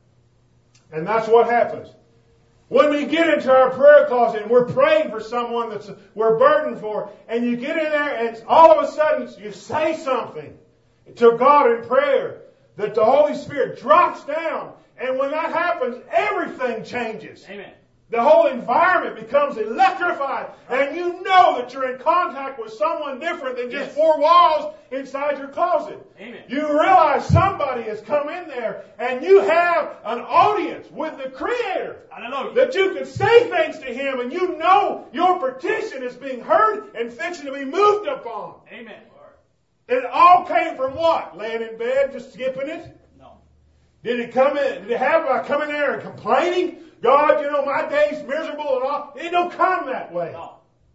And that's what happens. When we get into our prayer closet and we're praying for someone that's we're burdened for, and you get in there and all of a sudden you say something to God in prayer, that the Holy Spirit drops down, and when that happens, everything changes. Amen. The whole environment becomes electrified, and you know that you're in contact with someone different than just Yes. four walls inside your closet. Amen. You realize somebody has come in there, and you have an audience with the Creator. Hallelujah. That you can say things to Him, and you know your petition is being heard and fixing to be moved upon. Amen. And it all came from what? Laying in bed, just skipping it? No. Did it come in? Did it have by coming there and complaining? God, you know, my day's miserable and all. It don't come that way. No.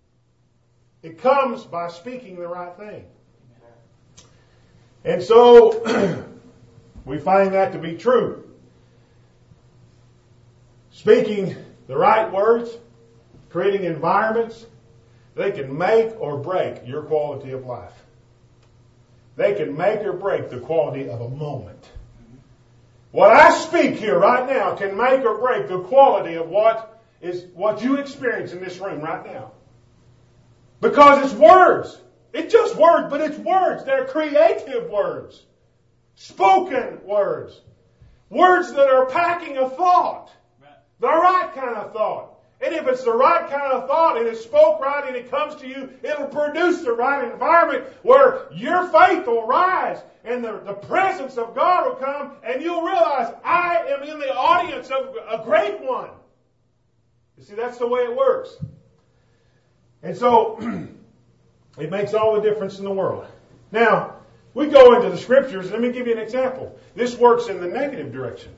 It comes by speaking the right thing. And so, we find that to be true. Speaking the right words, creating environments, they can make or break your quality of life. They can make or break the quality of a moment. What I speak here right now can make or break the quality of what is what you experience in this room right now. Because it's words. It's just words, but it's words. They're creative words. Spoken words. Words that are packing a thought. The right kind of thought. And if it's the right kind of thought and it's spoke right and it comes to you, it'll produce the right environment where your faith will rise and the, the presence of God will come, and you'll realize I am in the audience of a great one. You see, that's the way it works. And so, it makes all the difference in the world. Now, we go into the Scriptures. Let me give you an example. This works in the negative direction.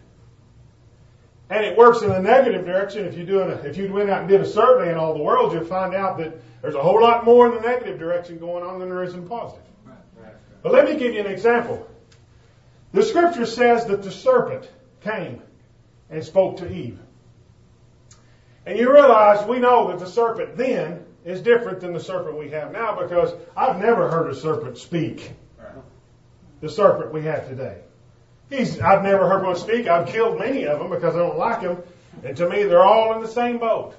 And it works in the negative direction. If you doing a, if you went out and did a survey in all the world, you'll find out that there's a whole lot more in the negative direction going on than there is in the positive. Right, right, right. But let me give you an example. The Scripture says that the serpent came and spoke to Eve. And you realize we know that the serpent then is different than the serpent we have now, because I've never heard a serpent speak. Right. The serpent we have today. He's, I've never heard one speak. I've killed many of them because I don't like them. And to me, they're all in the same boat.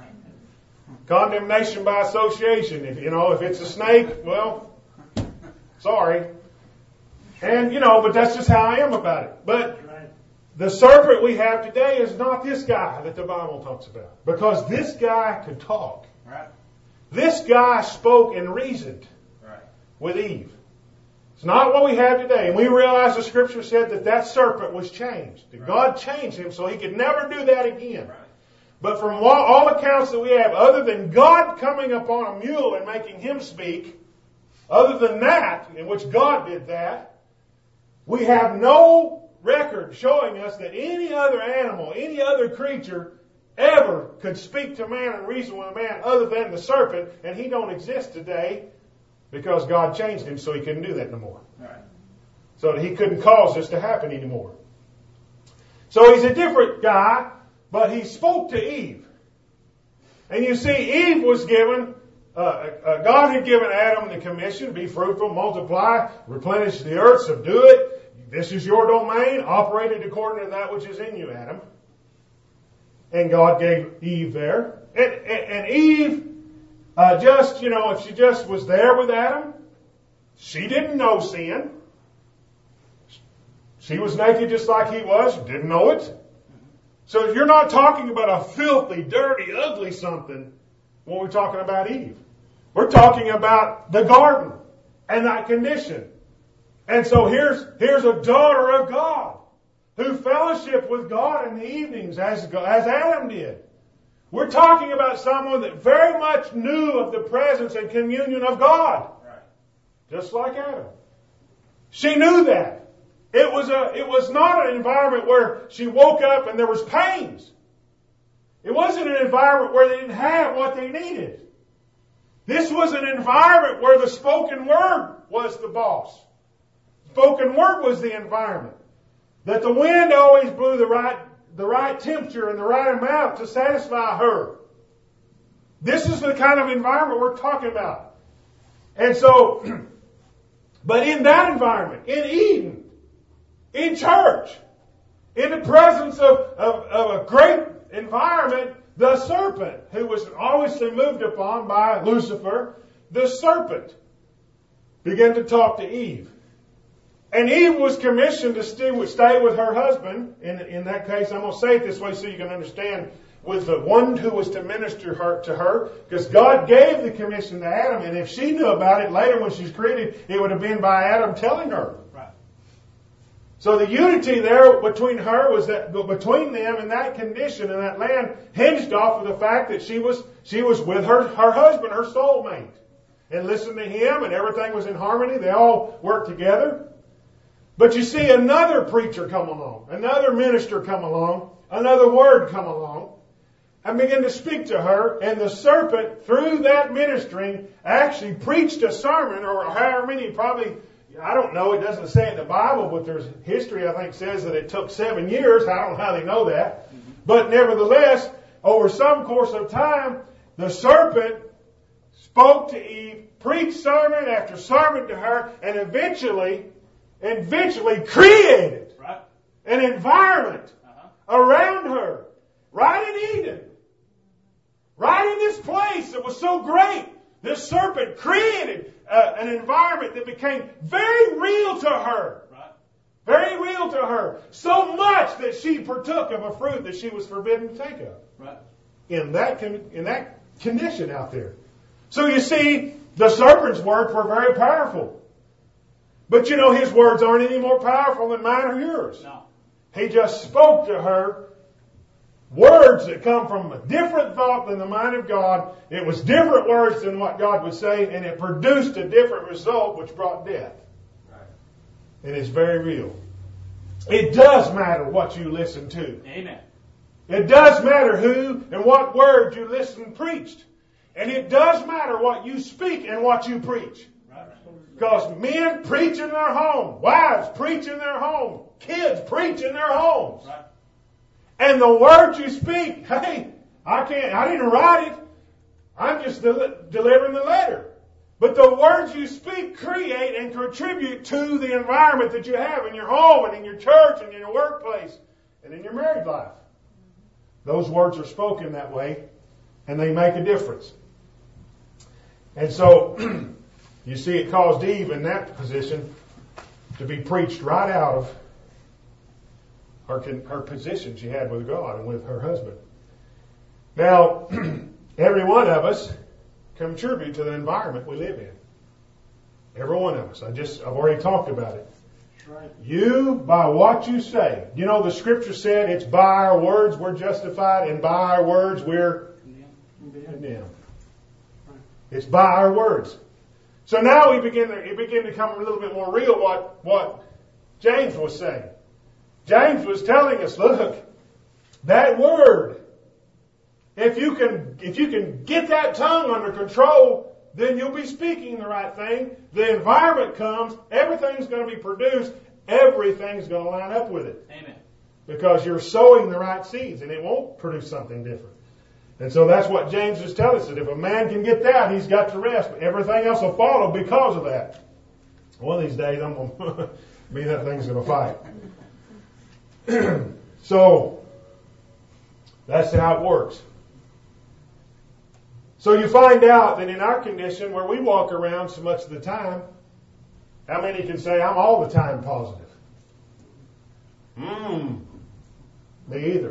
Condemnation by association. If, you know, if it's a snake, well, sorry. And, you know, but that's just how I am about it. But the serpent we have today is not this guy that the Bible talks about. Because this guy could talk. Right. This guy spoke and reasoned Right. with Eve. It's not what we have today. And we realize the Scripture said that that serpent was changed. That Right. God changed him so he could never do that again. Right. But from all, all accounts that we have, other than God coming upon a mule and making him speak, other than that, in which God did that, we have no record showing us that any other animal, any other creature ever could speak to man and reason with a man other than the serpent, and he don't exist today because God changed him so he couldn't do that no more. Right. So that he couldn't cause this to happen anymore. So he's a different guy, but he spoke to Eve. And you see, Eve was given, uh, uh, God had given Adam the commission, be fruitful, multiply, replenish the earth, subdue it. This is your domain, operate it according to that which is in you, Adam. And God gave Eve there. And, and, and Eve, uh, just, you know, if she just was there with Adam, she didn't know sin. She was naked just like he was, didn't know it. So you're not talking about a filthy, dirty, ugly something when we're talking about Eve. We're talking about the garden and that condition. And so here's, here's a daughter of God who fellowshiped with God in the evenings as, as Adam did. We're talking about someone that very much knew of the presence and communion of God. Right. Just like Adam. She knew that. It was a, it was not an environment where she woke up and there was pains. It wasn't an environment where they didn't have what they needed. This was an environment where the spoken word was the boss. Spoken word was the environment. That the wind always blew the right, the right temperature and the right amount to satisfy her. This is the kind of environment we're talking about. And so, but in that environment, in Eden, in church, in the presence of, of, of a great environment, the serpent, who was obviously moved upon by Lucifer, the serpent began to talk to Eve. And Eve was commissioned to stay with, stay with her husband. In, in that case, I'm going to say it this way so you can understand, with the one who was to minister her, to her, because God gave the commission to Adam, and if she knew about it later when she's created, it would have been by Adam telling her. So the unity there between her was that between them in that condition in that land hinged off of the fact that she was she was with her her husband, her soulmate, and listened to him, and everything was in harmony. They all worked together. But you see another preacher come along, another minister come along, another word come along, and begin to speak to her. And the serpent, through that ministering, actually preached a sermon, or however many probably. I don't know, it doesn't say it in the Bible, but there's history, I think, says that it took seven years. I don't know how they know that. Mm-hmm. But nevertheless, over some course of time, the serpent spoke to Eve, preached sermon after sermon to her, and eventually, eventually created right. an environment uh-huh. around her, right in Eden, right in this place that was so great. This serpent created uh, an environment that became very real to her. Right. Very real to her. So much that she partook of a fruit that she was forbidden to take of. Right. In that con- in that condition out there. So you see, the serpent's words were very powerful. But you know, his words aren't any more powerful than mine or yours. No. He just spoke to her words that come from a different thought than the mind of God. It was different words than what God would say, and it produced a different result which brought death. Right. And it's very real. It does matter what you listen to. Amen. It does matter who and what word you listen and preached. And it does matter what you speak and what you preach. Right. Because men preach in their home, wives preach in their home, kids preach in their homes. Right. And the words you speak, hey, I can't, I didn't write it. I'm just del- delivering the letter. But the words you speak create and contribute to the environment that you have in your home and in your church and in your workplace and in your married life. Those words are spoken that way, and they make a difference. And so, you see, it caused Eve in that position to be preached right out of Her, her position she had with God and with her husband. Now, every one of us contribute to the environment we live in. Every one of us. I just, I've already talked about it. That's right. You, by what you say. You know, the scripture said it's by our words we're justified, and by our words we're condemned. It's by our words. So now we begin to, it begin to become a little bit more real what, what James was saying. James was telling us, look, that word, if you can, if you can get that tongue under control, then you'll be speaking the right thing. The environment comes, everything's going to be produced, everything's going to line up with it. Amen. Because you're sowing the right seeds, and it won't produce something different. And so that's what James is telling us, that if a man can get that, he's got to rest. But everything else will follow because of that. One of these days, I'm going to be that thing's going to fight. So, that's how it works. So you find out that in our condition, where we walk around so much of the time, how many can say, I'm all the time positive? Mmm. Me either.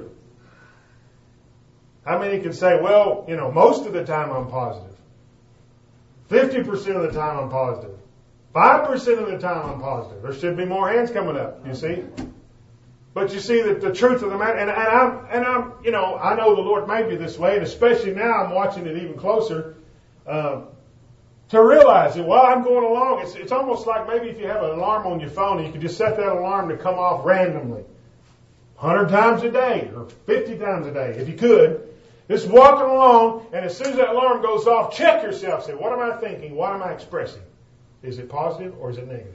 How many can say, well, you know, most of the time I'm positive. fifty percent of the time I'm positive. five percent of the time I'm positive. There should be more hands coming up, you see. But you see that the truth of the matter, and, and I'm, and I'm, you know, I know the Lord made me this way, and especially now I'm watching it even closer, uh, to realize that while I'm going along, it's, it's almost like maybe if you have an alarm on your phone, and you can just set that alarm to come off randomly. one hundred times a day, or fifty times a day, if you could. Just walking along, and as soon as that alarm goes off, check yourself. Say, what am I thinking? What am I expressing? Is it positive or is it negative?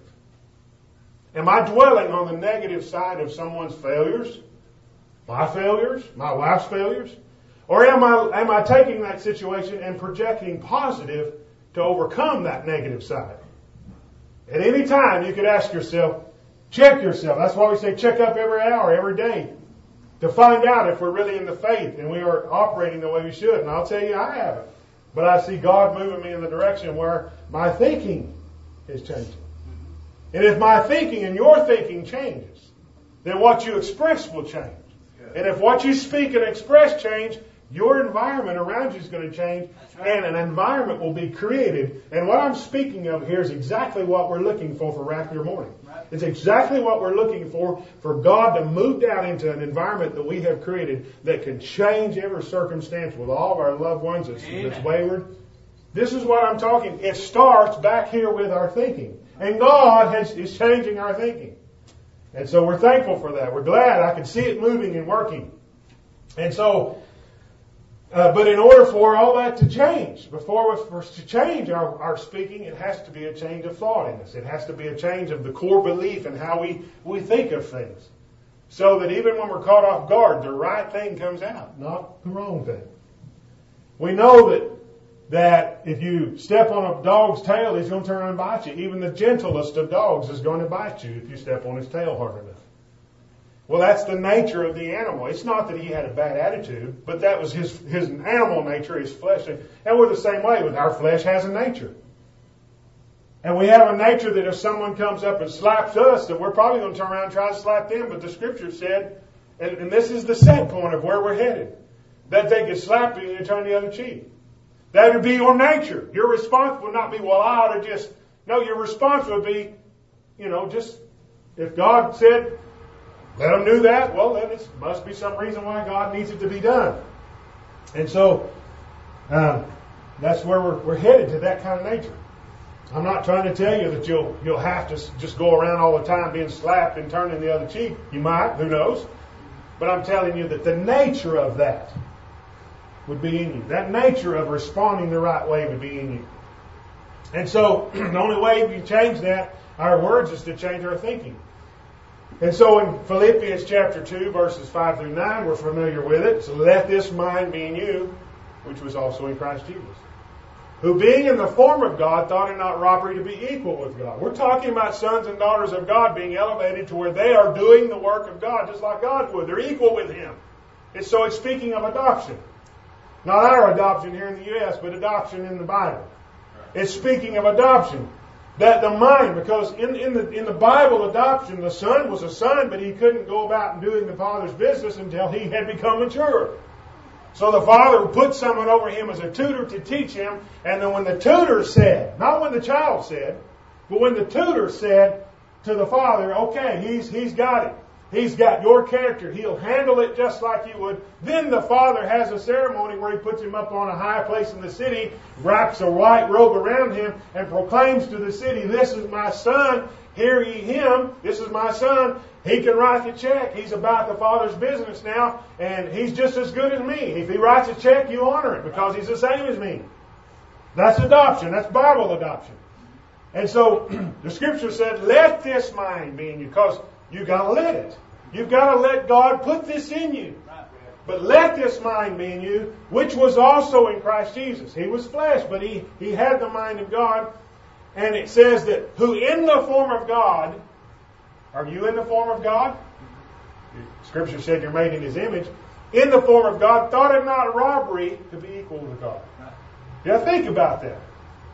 Am I dwelling on the negative side of someone's failures? My failures? My wife's failures? Or am I, am I taking that situation and projecting positive to overcome that negative side? At any time, you could ask yourself, check yourself. That's why we say check up every hour, every day, to find out if we're really in the faith and we are operating the way we should. And I'll tell you, I haven't. But I see God moving me in the direction where my thinking is changing. And if my thinking and your thinking changes, then what you express will change. And if what you speak and express change, your environment around you is going to change, and an environment will be created. And what I'm speaking of here is exactly what we're looking for for Rapture Morning. It's exactly what we're looking for, for God to move down into an environment that we have created that can change every circumstance with all of our loved ones that's, that's wayward. This is what I'm talking. It starts back here with our thinking. And God has, is changing our thinking. And so we're thankful for that. We're glad. I can see it moving and working. And so, uh, but in order for all that to change, before for us to change our, our speaking, it has to be a change of thought in us. It has to be a change of the core belief and how we, we think of things. So that even when we're caught off guard, the right thing comes out, not the wrong thing. We know that that if you step on a dog's tail, he's going to turn around and bite you. Even the gentlest of dogs is going to bite you if you step on his tail hard enough. Well, that's the nature of the animal. It's not that he had a bad attitude, but that was his, his animal nature, his flesh. And we're the same way. With our flesh has a nature. And we have a nature that if someone comes up and slaps us, that we're probably going to turn around and try to slap them. But the Scripture said, and, and this is the set point of where we're headed, that they could slap you and you turn the other cheek. That would be your nature. Your response would not be, well, I ought to just... No, your response would be, you know, just... If God said, let them do that, well, then it must be some reason why God needs it to be done. And so, um, that's where we're, we're headed, to that kind of nature. I'm not trying to tell you that you'll you'll have to just go around all the time being slapped and turning the other cheek. You might, who knows? But I'm telling you that the nature of that would be in you. That nature of responding the right way would be in you. And so, the only way we change that, our words, is to change our thinking. And so in Philippians chapter two, verses five through nine, we're familiar with it. So let this mind be in you, which was also in Christ Jesus, who being in the form of God, thought it not robbery to be equal with God. We're talking about sons and daughters of God being elevated to where they are doing the work of God, just like God would. They're equal with Him. And so it's speaking of adoption. Not our adoption here in the U S, but adoption in the Bible. It's speaking of adoption. That the mind, because in, in the in the Bible, adoption, the son was a son, but he couldn't go about and doing the father's business until he had become mature. So the father put someone over him as a tutor to teach him, and then when the tutor said, not when the child said, but when the tutor said to the father, okay, he's he's got it. He's got your character. He'll handle it just like you would. Then the Father has a ceremony where He puts Him up on a high place in the city, wraps a white robe around Him, and proclaims to the city, "This is my Son. Hear ye Him. This is my Son." He can write the check. He's about the Father's business now, and He's just as good as me. If He writes a check, you honor it because He's the same as me. That's adoption. That's Bible adoption. And so the Scripture said, "Let this mind be in you," because you've got to let it. You've got to let God put this in you. But let this mind be in you, which was also in Christ Jesus. He was flesh, but he, he had the mind of God. And it says that, who in the form of God, are you in the form of God? Scripture said you're made in His image. In the form of God, thought it not robbery to be equal to God. Yeah, think about that.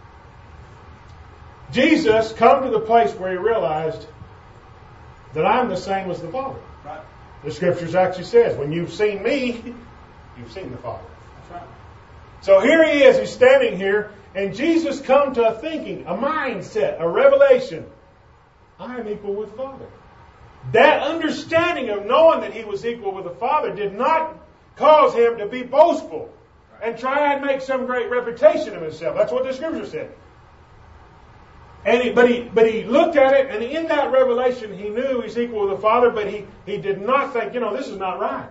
Jesus come to the place where He realized that I'm the same as the Father. Right. The Scriptures actually says, when you've seen me, you've seen the Father. That's right. So here He is, He's standing here, and Jesus come to a thinking, a mindset, a revelation. I am equal with the Father. That understanding of knowing that He was equal with the Father did not cause Him to be boastful and try and make some great reputation of Himself. That's what the Scripture said. And he, but he but he looked at it, and in that revelation, He knew He's equal with the Father, but he, he did not think, you know, this is not right.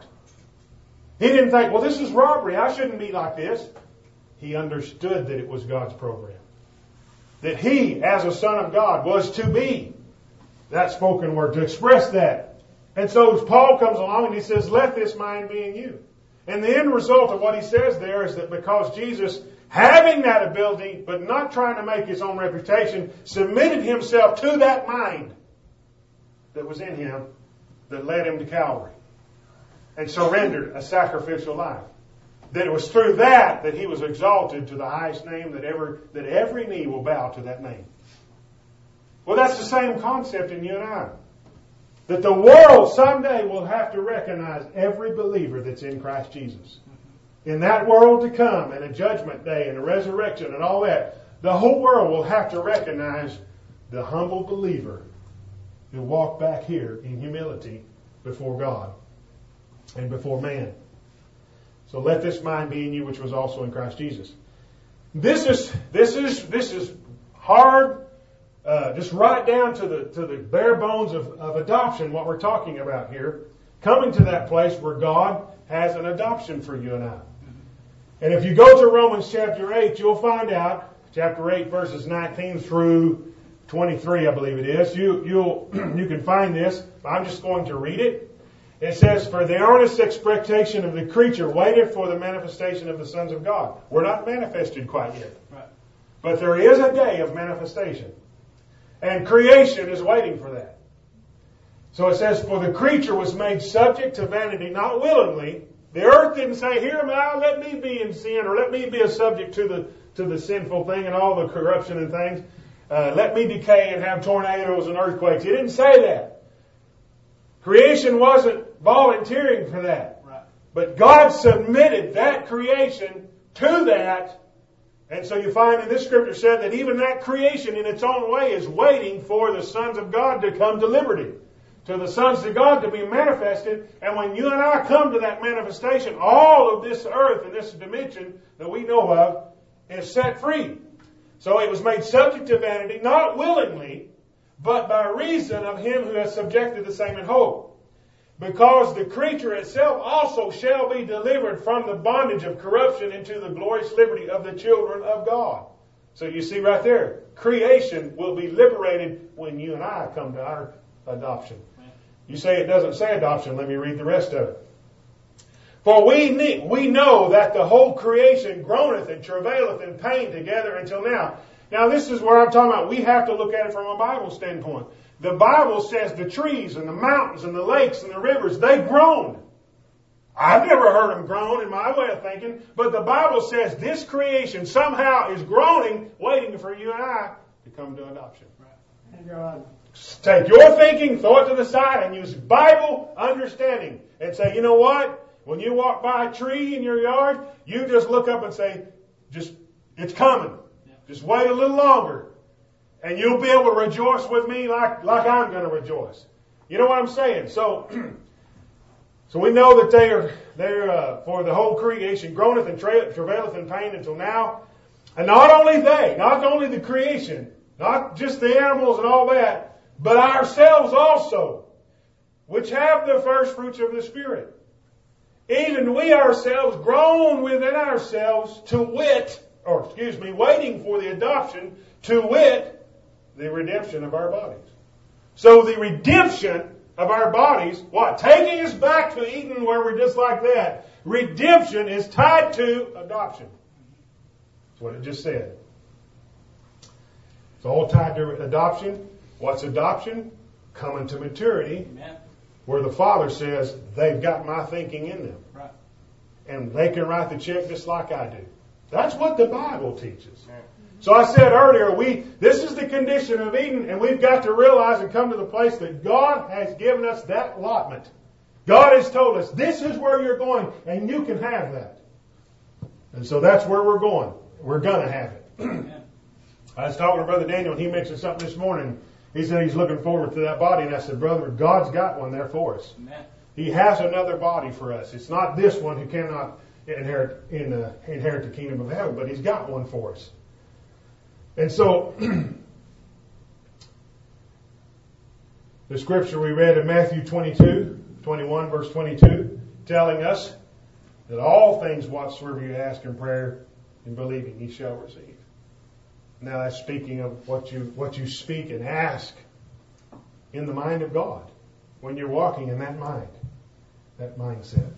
He didn't think, well, this is robbery. I shouldn't be like this. He understood that it was God's program. That He, as a Son of God, was to be that spoken word, to express that. And so Paul comes along and he says, let this mind be in you. And the end result of what he says there is that because Jesus, having that ability, but not trying to make His own reputation, submitted Himself to that mind that was in Him that led Him to Calvary and surrendered a sacrificial life. That it was through that that He was exalted to the highest name that ever that every knee will bow to that name. Well, that's the same concept in you and I. That the world someday will have to recognize every believer that's in Christ Jesus. In that world to come, and a judgment day, and a resurrection, and all that, the whole world will have to recognize the humble believer who walked back here in humility before God and before man. So let this mind be in you, which was also in Christ Jesus. This is this is this is hard. Uh, just right down to the to the bare bones of, of adoption. What we're talking about here, coming to that place where God has an adoption for you and I. And if you go to Romans chapter eight, you'll find out, chapter eight, verses nineteen through twenty-three, I believe it is. You you'll you can find this. I'm just going to read it. It says, "For the earnest expectation of the creature waited for the manifestation of the sons of God." We're not manifested quite yet, right. But there is a day of manifestation, and creation is waiting for that. So it says, "For the creature was made subject to vanity, not willingly." The earth didn't say, "Here am I, let me be in sin," or "Let me be a subject to the to the sinful thing and all the corruption and things. Uh, let me decay and have tornadoes and earthquakes." It didn't say that. Creation wasn't volunteering for that. Right. But God submitted that creation to that. And so you find in this scripture said that even that creation in its own way is waiting for the sons of God to come to liberty. To the sons of God to be manifested. And when you and I come to that manifestation, all of this earth and this dimension that we know of is set free. So it was made subject to vanity, not willingly, but by reason of Him who has subjected the same in hope. Because the creature itself also shall be delivered from the bondage of corruption into the glorious liberty of the children of God. So you see right there, creation will be liberated when you and I come to our adoption. You say it doesn't say adoption. Let me read the rest of it. "For we need, we know that the whole creation groaneth and travaileth in pain together until now." Now this is where I'm talking about. We have to look at it from a Bible standpoint. The Bible says the trees and the mountains and the lakes and the rivers, they groan. I've never heard them groan in my way of thinking, but the Bible says this creation somehow is groaning, waiting for you and I to come to adoption. Right. God. Take your thinking, throw it to the side, and use Bible understanding. And say, you know what? When you walk by a tree in your yard, you just look up and say, just, it's coming. Yeah. Just wait a little longer. And you'll be able to rejoice with me like, like I'm going to rejoice. You know what I'm saying? So, so we know that they are, they're, uh, for the whole creation groaneth and tra- travaileth in pain until now. And not only they, not only the creation, not just the animals and all that, but ourselves also, which have the first fruits of the Spirit. Even we ourselves groan within ourselves to wit, or excuse me, waiting for the adoption, to wit, the redemption of our bodies. So the redemption of our bodies, what? Taking us back to Eden where we're just like that. Redemption is tied to adoption. That's what it just said. It's all tied to adoption. What's adoption? Coming to maturity. Amen. Where the Father says, they've got my thinking in them. Right. And they can write the check just like I do. That's what the Bible teaches. Right. So I said earlier, we this is the condition of Eden, and we've got to realize and come to the place that God has given us that allotment. God has told us, this is where you're going, and you can have that. And so that's where we're going. We're going to have it. I was talking to Brother Daniel, and he mentioned something this morning. He said he's looking forward to that body, and I said, brother, God's got one there for us. Amen. He has another body for us. It's not this one who cannot inherit in uh, inherit the kingdom of heaven, but He's got one for us. And so, the scripture we read in Matthew twenty-two, twenty-one, verse twenty-two, telling us that all things whatsoever you ask in prayer and believing, ye shall receive. Now that's speaking of what you what you speak and ask in the mind of God when you're walking in that mind, that mindset.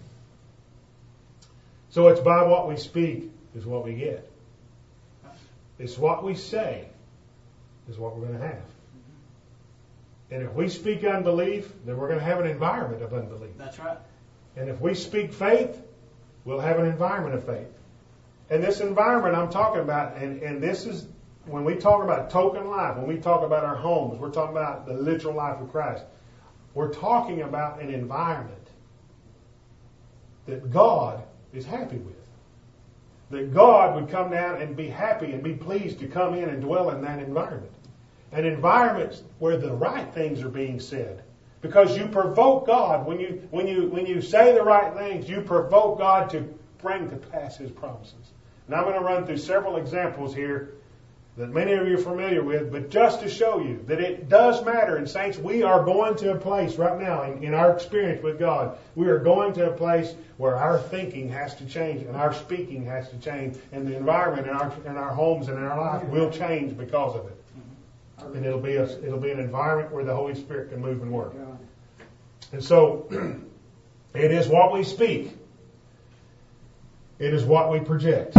So it's by what we speak is what we get. It's what we say is what we're going to have. And if we speak unbelief, then we're going to have an environment of unbelief. That's right. And if we speak faith, we'll have an environment of faith. And this environment I'm talking about, and, and this is when we talk about token life, when we talk about our homes, we're talking about the literal life of Christ. We're talking about an environment that God is happy with. That God would come down and be happy and be pleased to come in and dwell in that environment. An environment where the right things are being said. Because you provoke God. When you, when you, when you say the right things, you provoke God to bring to pass His promises. And I'm going to run through several examples here that many of you are familiar with, but just to show you that it does matter. And saints, we are going to a place right now in, in our experience with God. We are going to a place where our thinking has to change and our speaking has to change, and the environment in our in our homes and in our life will change because of it. And it'll be a, it'll be an environment where the Holy Spirit can move and work. And so it is what we speak. It is what we project.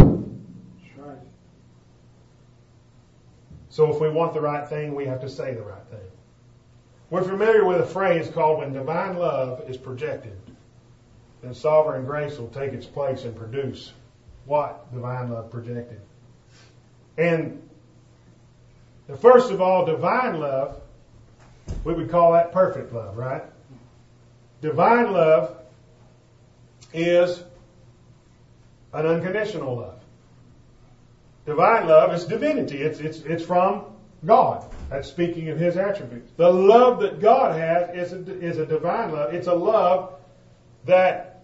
So if we want the right thing, we have to say the right thing. We're familiar with a phrase called when divine love is projected, then sovereign grace will take its place and produce what divine love projected. And first of all, divine love, we would call that perfect love, right? Divine love is an unconditional love. Divine love is divinity. It's, it's, it's from God. That's speaking of His attributes. The love that God has is a, is a divine love. It's a love that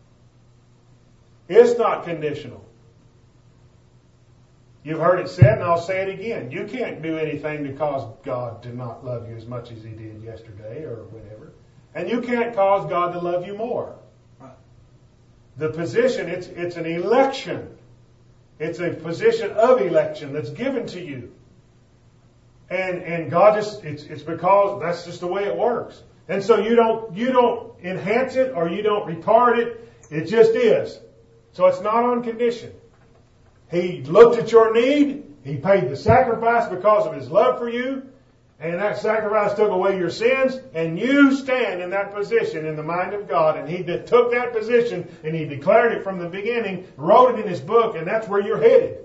is not conditional. You've heard it said, and I'll say it again. You can't do anything to cause God to not love you as much as He did yesterday or whenever. And you can't cause God to love you more. The position, it's, it's an election. It's a position of election that's given to you. And and God just it's it's because that's just the way it works. And so you don't you don't enhance it or you don't retard it. It just is. So it's not on condition. He looked at your need, He paid the sacrifice because of His love for you, and that sacrifice took away your sins, and you stand in that position in the mind of God. And He did, took that position and He declared it from the beginning, wrote it in His book, and that's where you're headed.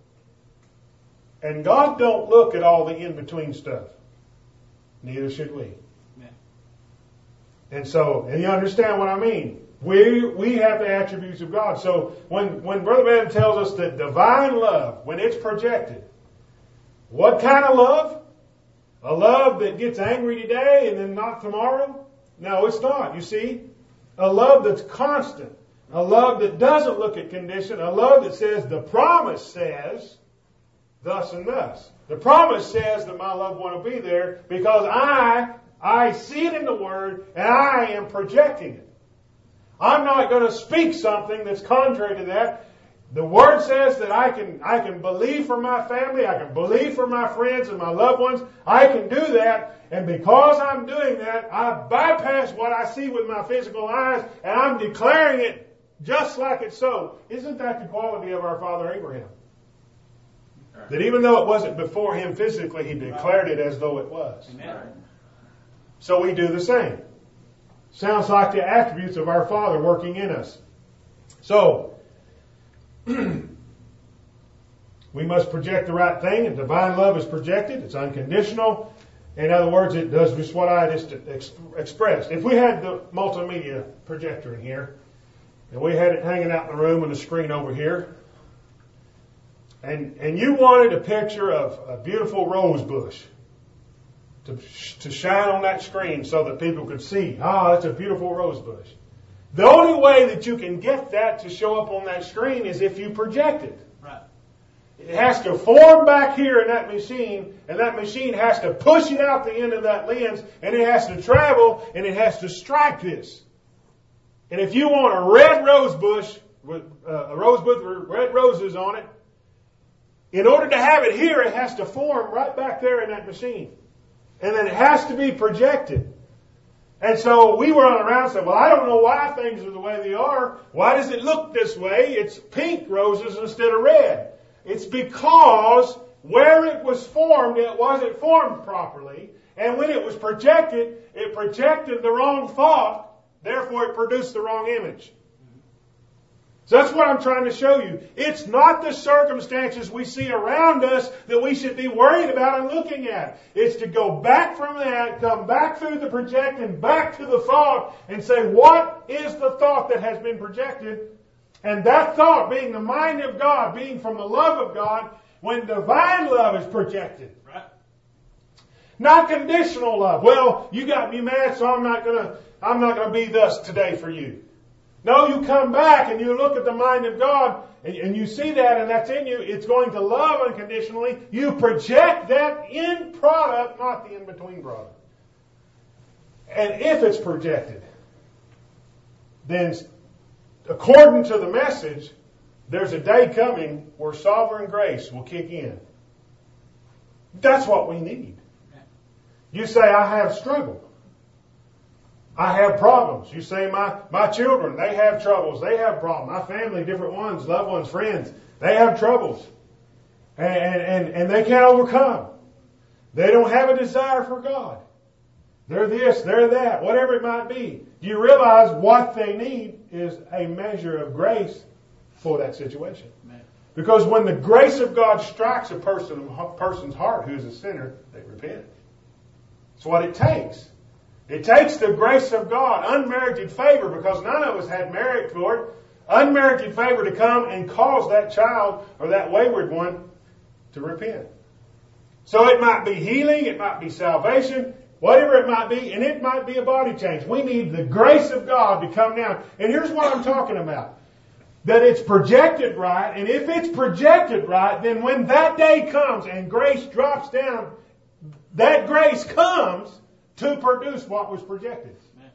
And God don't look at all the in-between stuff. Neither should we. Amen. And so, and you understand what I mean. We we have the attributes of God. So when, when Brother Branham tells us that divine love, when it's projected, what kind of love? A love that gets angry today and then not tomorrow? No, it's not. You see, a love that's constant. A love that doesn't look at condition. A love that says, the promise says, thus and thus. The promise says that my loved one will be there because I, I see it in the Word and I am projecting it. I'm not going to speak something that's contrary to that. The Word says that I can, I can believe for my family, I can believe for my friends and my loved ones. I can do that, and because I'm doing that, I bypass what I see with my physical eyes, and I'm declaring it just like it's so. Isn't that the quality of our father Abraham? That even though it wasn't before him physically, he declared it as though it was. So we do the same. Sounds like the attributes of our Father working in us. So, we must project the right thing, and divine love is projected. It's unconditional. In other words, it does just what I just ex- expressed. If we had the multimedia projector in here, and we had it hanging out in the room and the screen over here, and, and you wanted a picture of a beautiful rose bush to, to shine on that screen so that people could see, ah, that's a beautiful rose bush. The only way that you can get that to show up on that screen is if you project it. Right. It has to form back here in that machine, and that machine has to push it out the end of that lens, and it has to travel, and it has to strike this. And if you want a red rose bush, with uh, a rose bush with red roses on it, in order to have it here, it has to form right back there in that machine. And then it has to be projected. And so we were on around and said, well, I don't know why things are the way they are. Why does it look this way? It's pink roses instead of red. It's because where it was formed, it wasn't formed properly. And when it was projected, it projected the wrong thought. Therefore, it produced the wrong image. So that's what I'm trying to show you. It's not the circumstances we see around us that we should be worried about and looking at. It's to go back from that, come back through the projecting, back to the thought, and say, what is the thought that has been projected? And that thought being the mind of God, being from the love of God, when divine love is projected. Right. Not conditional love. Well, you got me mad, so I'm not gonna, I'm not gonna be thus today for you. No, you come back and you look at the mind of God and, and you see that and that's in you. It's going to love unconditionally. You project that end product, not the in-between product. And if it's projected, then according to the message, there's a day coming where sovereign grace will kick in. That's what we need. You say, I have struggle. I have problems. You say, my, my children, they have troubles. They have problems. My family, different ones, loved ones, friends, they have troubles. And, and, and they can't overcome. They don't have a desire for God. They're this, they're that, whatever it might be. Do you realize what they need is a measure of grace for that situation? Amen. Because when the grace of God strikes a person, a person's heart who is a sinner, they repent. It's what it takes. It takes the grace of God, unmerited favor, because none of us had merit for it, unmerited favor to come and cause that child or that wayward one to repent. So it might be healing, it might be salvation, whatever it might be, and it might be a body change. We need the grace of God to come down. And here's what I'm talking about. That it's projected right, and if it's projected right, then when that day comes and grace drops down, that grace comes to produce what was projected.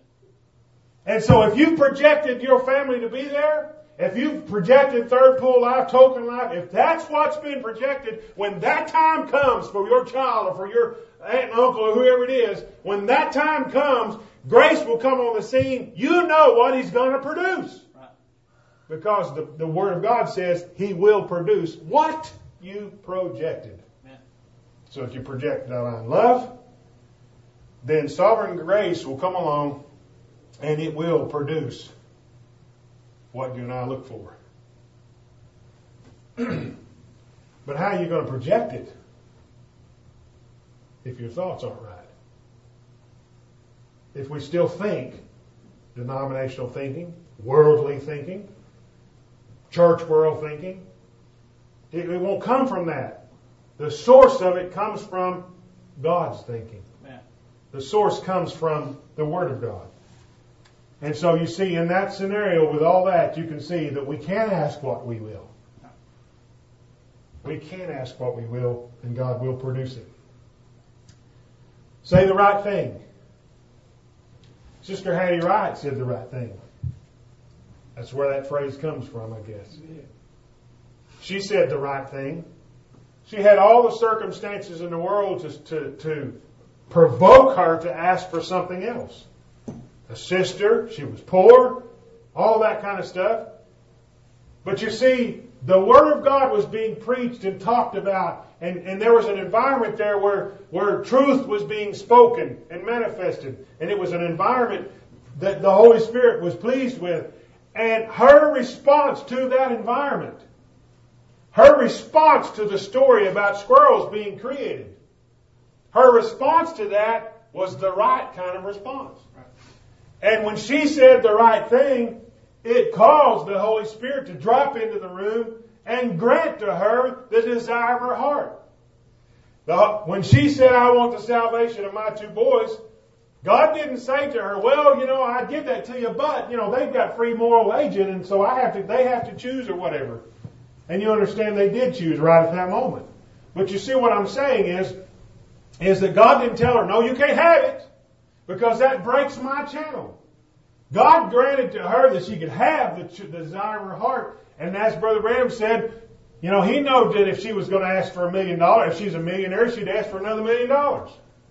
And so if you've projected your family to be there, if you've projected third pool life, token life, if that's what's been projected, when that time comes for your child or for your aunt and uncle or whoever it is, when that time comes, grace will come on the scene. You know what He's going to produce. Because the, the Word of God says He will produce what you projected. Amen. So if you project divine love, then sovereign grace will come along and it will produce what you and I look for. But how are you going to project it if your thoughts aren't right? If we still think denominational thinking, worldly thinking, church world thinking, it, it won't come from that. The source of it comes from God's thinking. Yeah. The source comes from the Word of God. And so you see, in that scenario, with all that, you can see that we can ask what we will. We can ask what we will, and God will produce it. Say the right thing. Sister Hattie Wright said the right thing. That's where that phrase comes from, I guess. She said the right thing. She had all the circumstances in the world to, to, to provoke her to ask for something else. A sister, she was poor, all that kind of stuff. But you see, the Word of God was being preached and talked about, and, and there was an environment there where, where truth was being spoken and manifested. And it was an environment that the Holy Spirit was pleased with. And her response to that environment, her response to the story about squirrels being created, her response to that was the right kind of response. And when she said the right thing, it caused the Holy Spirit to drop into the room and grant to her the desire of her heart. The, when she said, I want the salvation of my two boys, God didn't say to her, well, you know, I'd give that to you, but, you know, they've got free moral agent, and so I have to, they have to choose or whatever. And you understand they did choose right at that moment. But you see what I'm saying is, is that God didn't tell her, no, you can't have it, because that breaks my channel. God granted to her that she could have the, the desire of her heart. And as Brother Branham said, you know, he knew that if she was going to ask for a million dollars, if she's a millionaire, she'd ask for another million dollars.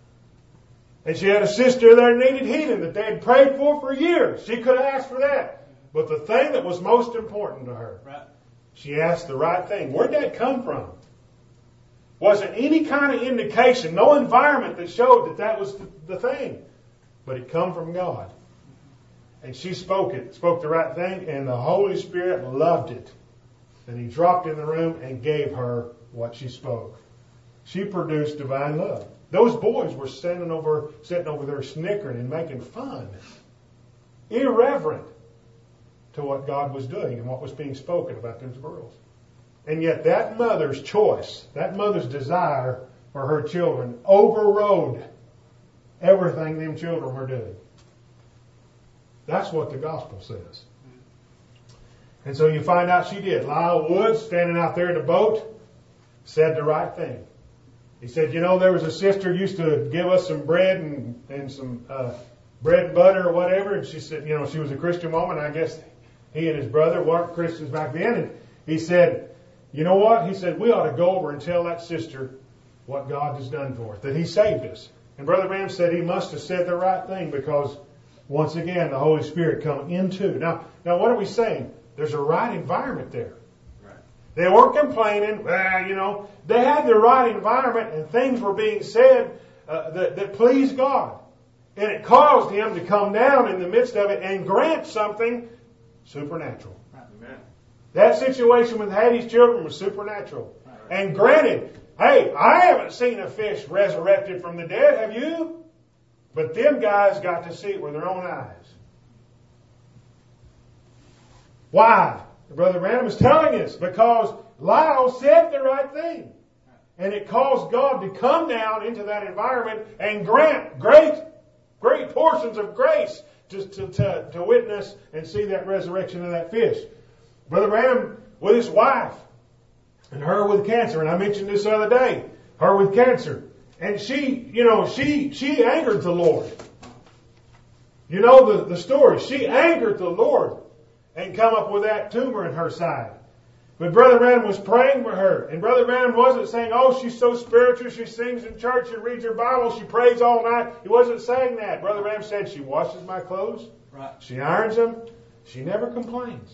And she had a sister that needed healing that they had prayed for for years. She could have asked for that. But the thing that was most important to her, Right. she asked the right thing. Where'd that come from? Wasn't any kind of indication, no environment that showed that that was the, the thing. But it come from God. And she spoke it, spoke the right thing, and the Holy Spirit loved it. And He dropped in the room and gave her what she spoke. She produced divine love. Those boys were sitting over, sitting over there snickering and making fun, irreverent to what God was doing and what was being spoken about those girls. And yet that mother's choice, that mother's desire for her children overrode everything them children were doing. That's what the gospel says. And so you find out she did. Lyle Woods, standing out there in the boat, said the right thing. He said, you know, there was a sister who used to give us some bread and, and some uh, bread and butter or whatever. And she said, you know, she was a Christian woman. I guess he and his brother weren't Christians back then. And he said, you know what? He said, we ought to go over and tell that sister what God has done for us, that He saved us. And Brother Branham said he must have said the right thing because, once again, the Holy Spirit come into. Now, now what are we saying? There's a right environment there. Right. They weren't complaining. Well, you know, they had the right environment and things were being said uh, that, that pleased God. And it caused Him to come down in the midst of it and grant something supernatural. Right. Amen. That situation with Hattie's children was supernatural. Right. And granted, hey, I haven't seen a fish resurrected from the dead, have you? But them guys got to see it with their own eyes. Why? Brother Branham is telling us because Lyle said the right thing. And it caused God to come down into that environment and grant great, great portions of grace to, to, to, to witness and see that resurrection of that fish. Brother Branham with his wife and her with cancer. And I mentioned this the other day. Her with cancer. And she, you know, she, she angered the Lord. You know the, the story. She angered the Lord and come up with that tumor in her side. But Brother Branham was praying for her. And Brother Branham wasn't saying, oh, she's so spiritual. She sings in church and reads her Bible. She prays all night. He wasn't saying that. Brother Branham said, she washes my clothes. Right. She irons them. She never complains.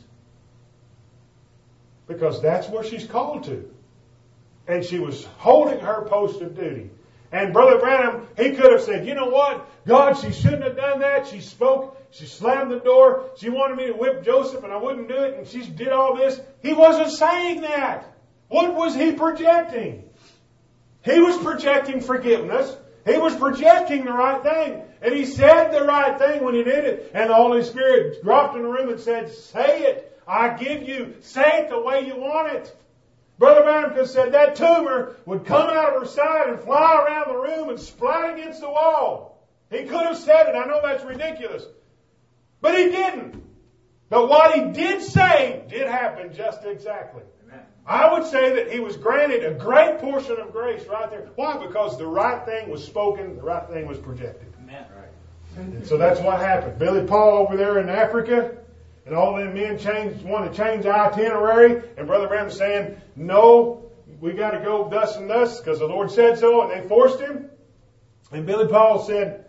Because that's where she's called to. And she was holding her post of duty. And Brother Branham, he could have said, you know what? God, she shouldn't have done that. She spoke. She slammed the door. She wanted me to whip Joseph and I wouldn't do it. And she did all this. He wasn't saying that. What was he projecting? He was projecting forgiveness. He was projecting the right thing. And he said the right thing when he did it. And the Holy Spirit dropped in the room and said, say it. I give you. Say it the way you want it. Brother Branham could have said that tumor would come out of her side and fly around the room and splat against the wall. He could have said it. I know that's ridiculous. But he didn't. But what he did say did happen just exactly. Amen. I would say that he was granted a great portion of grace right there. Why? Because the right thing was spoken, the right thing was projected. Amen. Right. And so that's what happened. Billy Paul over there in Africa, and all them men changed, want to change the itinerary, and Brother Branham saying, no, we got to go thus and thus because the Lord said so, and they forced him. And Billy Paul said,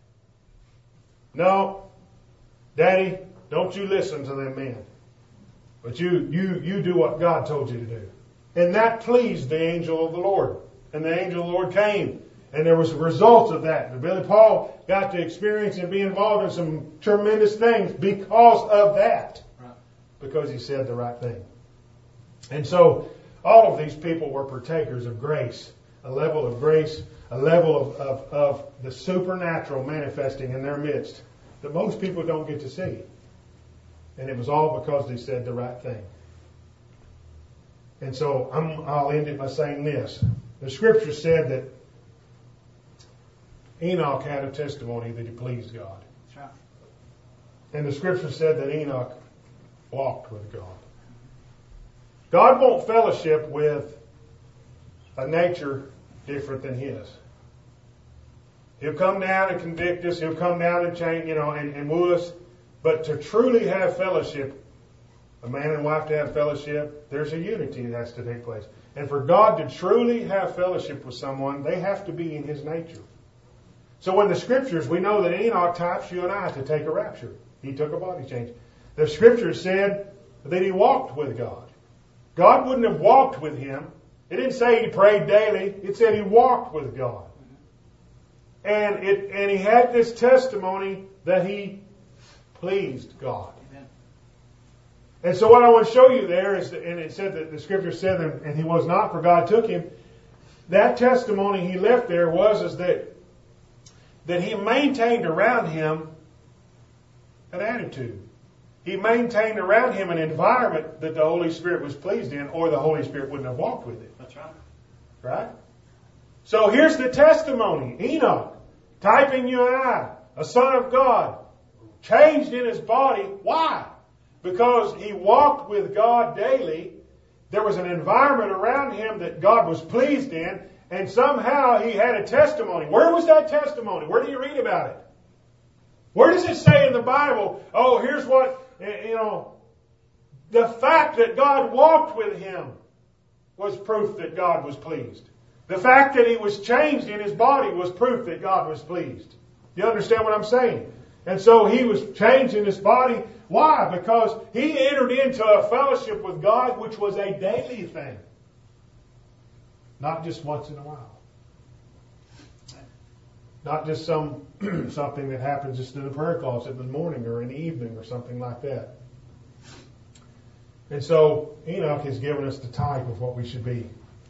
no, Daddy, don't you listen to them men. But you, you, you do what God told you to do. And that pleased the angel of the Lord. And the angel of the Lord came. And there was a result of that. And Billy Paul got to experience and be involved in some tremendous things because of that. Right. Because he said the right thing. And so all of these people were partakers of grace. A level of grace, a level of, of, of the supernatural manifesting in their midst that most people don't get to see. And it was all because they said the right thing. And so I'm, I'll end it by saying this. The scripture said that Enoch had a testimony that he pleased God. That's right. And the scripture said that Enoch walked with God. God won't fellowship with a nature different than his. He'll come down and convict us. He'll come down and change, you know, and, and woo us. But to truly have fellowship, a man and wife to have fellowship, there's a unity that has to take place. And for God to truly have fellowship with someone, they have to be in his nature. So when the scriptures, we know that Enoch types you and I to take a rapture. He took a body change. The scriptures said that he walked with God. God wouldn't have walked with him. It didn't say he prayed daily. It said he walked with God. And it and he had this testimony that he pleased God. Amen. And so what I want to show you there is, and it said that the scripture said that, and he was not, for God took him. That testimony he left there was is that that he maintained around him an attitude. He maintained around him an environment that the Holy Spirit was pleased in, or the Holy Spirit wouldn't have walked with it. That's right. Right? So here's the testimony. Enoch, typing you and I, a son of God, changed in his body. Why? Because he walked with God daily. There was an environment around him that God was pleased in, and somehow he had a testimony. Where was that testimony? Where do you read about it? Where does it say in the Bible, oh, here's what, you know, the fact that God walked with him was proof that God was pleased. The fact that he was changed in his body was proof that God was pleased. You understand what I'm saying? And so he was changed in his body. Why? Because he entered into a fellowship with God, which was a daily thing. Not just once in a while. Not just some something that happens just in the prayer closet in the morning or in the evening or something like that. And so Enoch has given us the type of what we should be.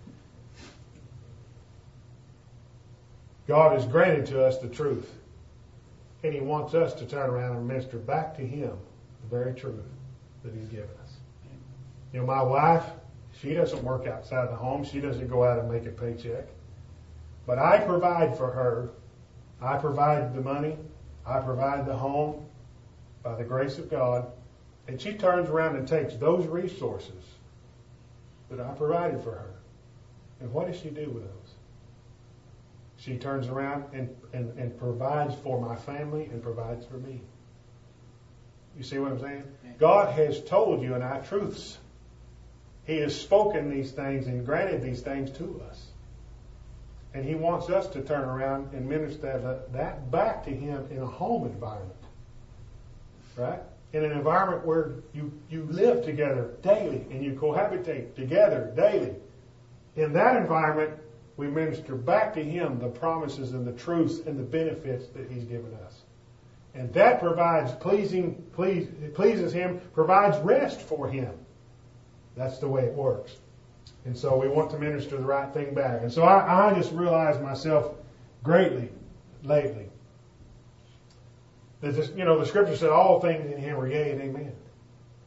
God has granted to us the truth. And he wants us to turn around and minister back to him the very truth that he's given us. You know, my wife, she doesn't work outside the home. She doesn't go out and make a paycheck. But I provide for her. I provide the money. I provide the home by the grace of God. And she turns around and takes those resources that I provided for her. And what does she do with those? She turns around and, and, and provides for my family and provides for me. You see what I'm saying? God has told you and I truths. He has spoken these things and granted these things to us. And he wants us to turn around and minister that back to him in a home environment. Right? In an environment where you, you live together daily and you cohabitate together daily. In that environment, we minister back to him the promises and the truths and the benefits that he's given us. And that provides pleasing, please, pleases him, provides rest for him. That's the way it works. And so we want to minister the right thing back. And so I, I just realized myself greatly lately that this, you know, the scripture said all things in him are yea and amen.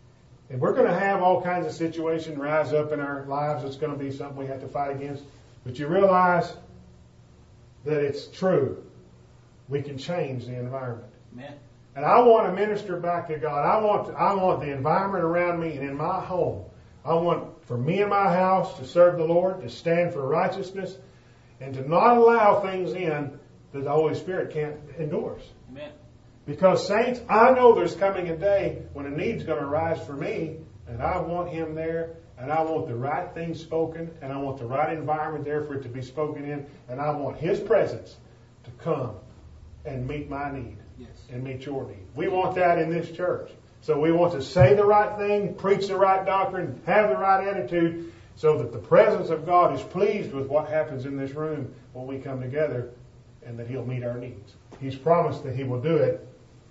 And we're going to have all kinds of situations rise up in our lives. It's going to be something we have to fight against. But you realize that it's true. We can change the environment. Amen. And I want to minister back to God. I want I want the environment around me and in my home. I want for me and my house to serve the Lord, to stand for righteousness, and to not allow things in that the Holy Spirit can't endorse. Amen. Because, saints, I know there's coming a day when a need's going to arise for me, and I want Him there, and I want the right things spoken, and I want the right environment there for it to be spoken in, and I want His presence to come and meet my need. Yes. And meet your need. We want that in this church. So we want to say the right thing, preach the right doctrine, have the right attitude, so that the presence of God is pleased with what happens in this room when we come together, and that He'll meet our needs. He's promised that He will do it,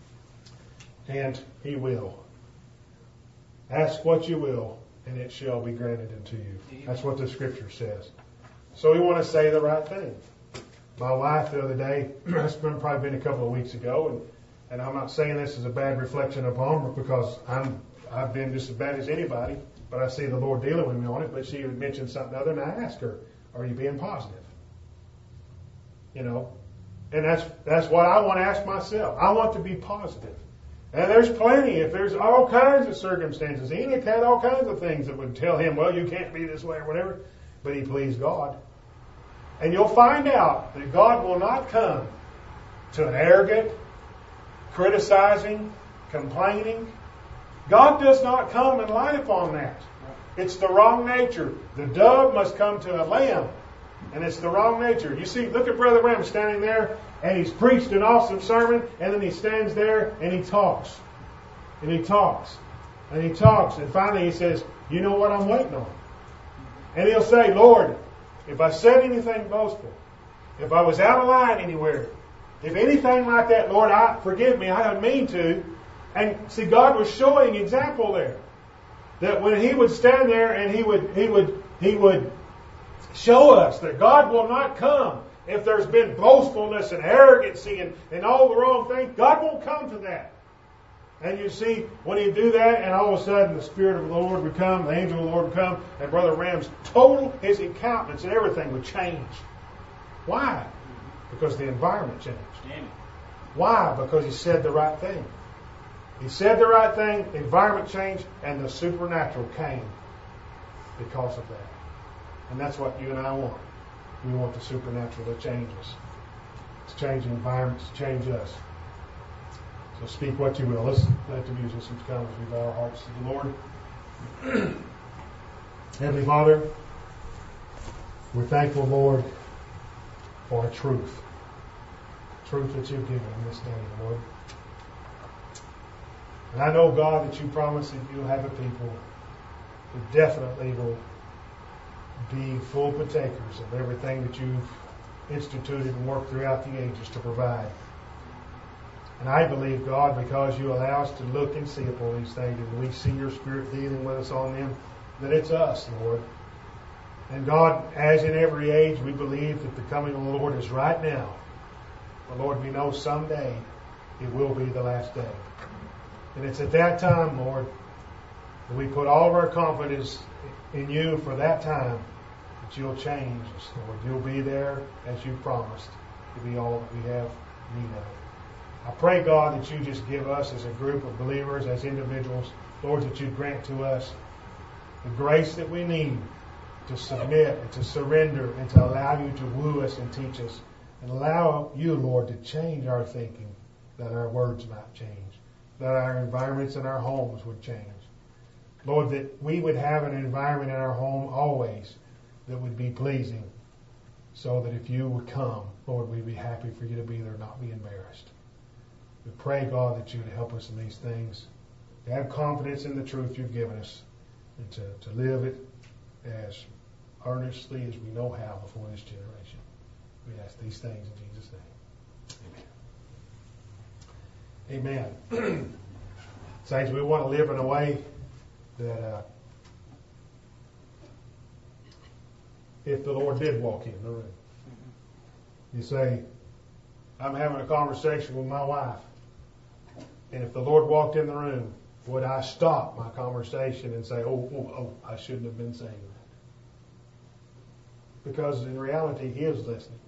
and He will. Ask what you will, and it shall be granted unto you. That's what the Scripture says. So we want to say the right thing. My wife the other day, it's been probably been a couple of weeks ago, and, and I'm not saying this as a bad reflection upon her because I'm, I've been just as bad as anybody, but I see the Lord dealing with me on it. But she had mentioned something other, and I asked her, are you being positive? You know, and that's that's what I want to ask myself. I want to be positive. And there's plenty. If there's all kinds of circumstances, Enoch had all kinds of things that would tell him, well, you can't be this way or whatever, but he pleased God. And you'll find out that God will not come to an arrogant, criticizing, complaining. God does not come and light upon that. It's the wrong nature. The dove must come to a lamb, and it's the wrong nature. You see, look at Brother Ram standing there, and he's preached an awesome sermon, and then he stands there and he talks. And he talks. And he talks. And finally he says, you know what I'm waiting on? And he'll say, Lord, if I said anything boastful, if I was out of line anywhere, if anything like that, Lord, I forgive me, I didn't mean to. And see, God was showing example there. That when He would stand there and He would He would He would show us that God will not come if there's been boastfulness and arrogancy and, and all the wrong things. God won't come to that. And you see, when He'd do that, and all of a sudden the Spirit of the Lord would come, the angel of the Lord would come, and Brother Ram's total, his countenance and everything would change. Why? Because the environment changed. Why? Because he said the right thing. He said the right thing, the environment changed, and the supernatural came because of that. And that's what you and I want. We want the supernatural to change us. To change the environment, to change us. So speak what you will. Let's let the musicians come as we bow our hearts to the Lord. Heavenly Father, we're thankful, Lord, for a truth. Truth that you've given in this day, Lord. And I know, God, that you promise that you'll have a people that definitely will be full partakers of everything that you've instituted and worked throughout the ages to provide. And I believe, God, because you allow us to look and see upon these things, and we see your Spirit dealing with us on them, that it's us, Lord. And God, as in every age, we believe that the coming of the Lord is right now. But Lord, we know someday it will be the last day. And it's at that time, Lord, that we put all of our confidence in you for that time, that you'll change us, Lord. You'll be there as you promised to be all that we have need of. I pray, God, that you just give us as a group of believers, as individuals, Lord, that you grant to us the grace that we need to submit and to surrender and to allow you to woo us and teach us, and allow you, Lord, to change our thinking, that our words might change, that our environments in our homes would change. Lord, that we would have an environment in our home always that would be pleasing, so that if you would come, Lord, we'd be happy for you to be there, not be embarrassed. We pray, God, that you would help us in these things, to have confidence in the truth you've given us, and to, to live it as earnestly as we know how before this generation. We ask these things in Jesus' name. Amen. Amen. Saints, we want to live in a way that uh, if the Lord did walk in the room, you say, I'm having a conversation with my wife, and if the Lord walked in the room, would I stop my conversation and say, oh, oh, oh, I shouldn't have been saying that? Because in reality, He is listening.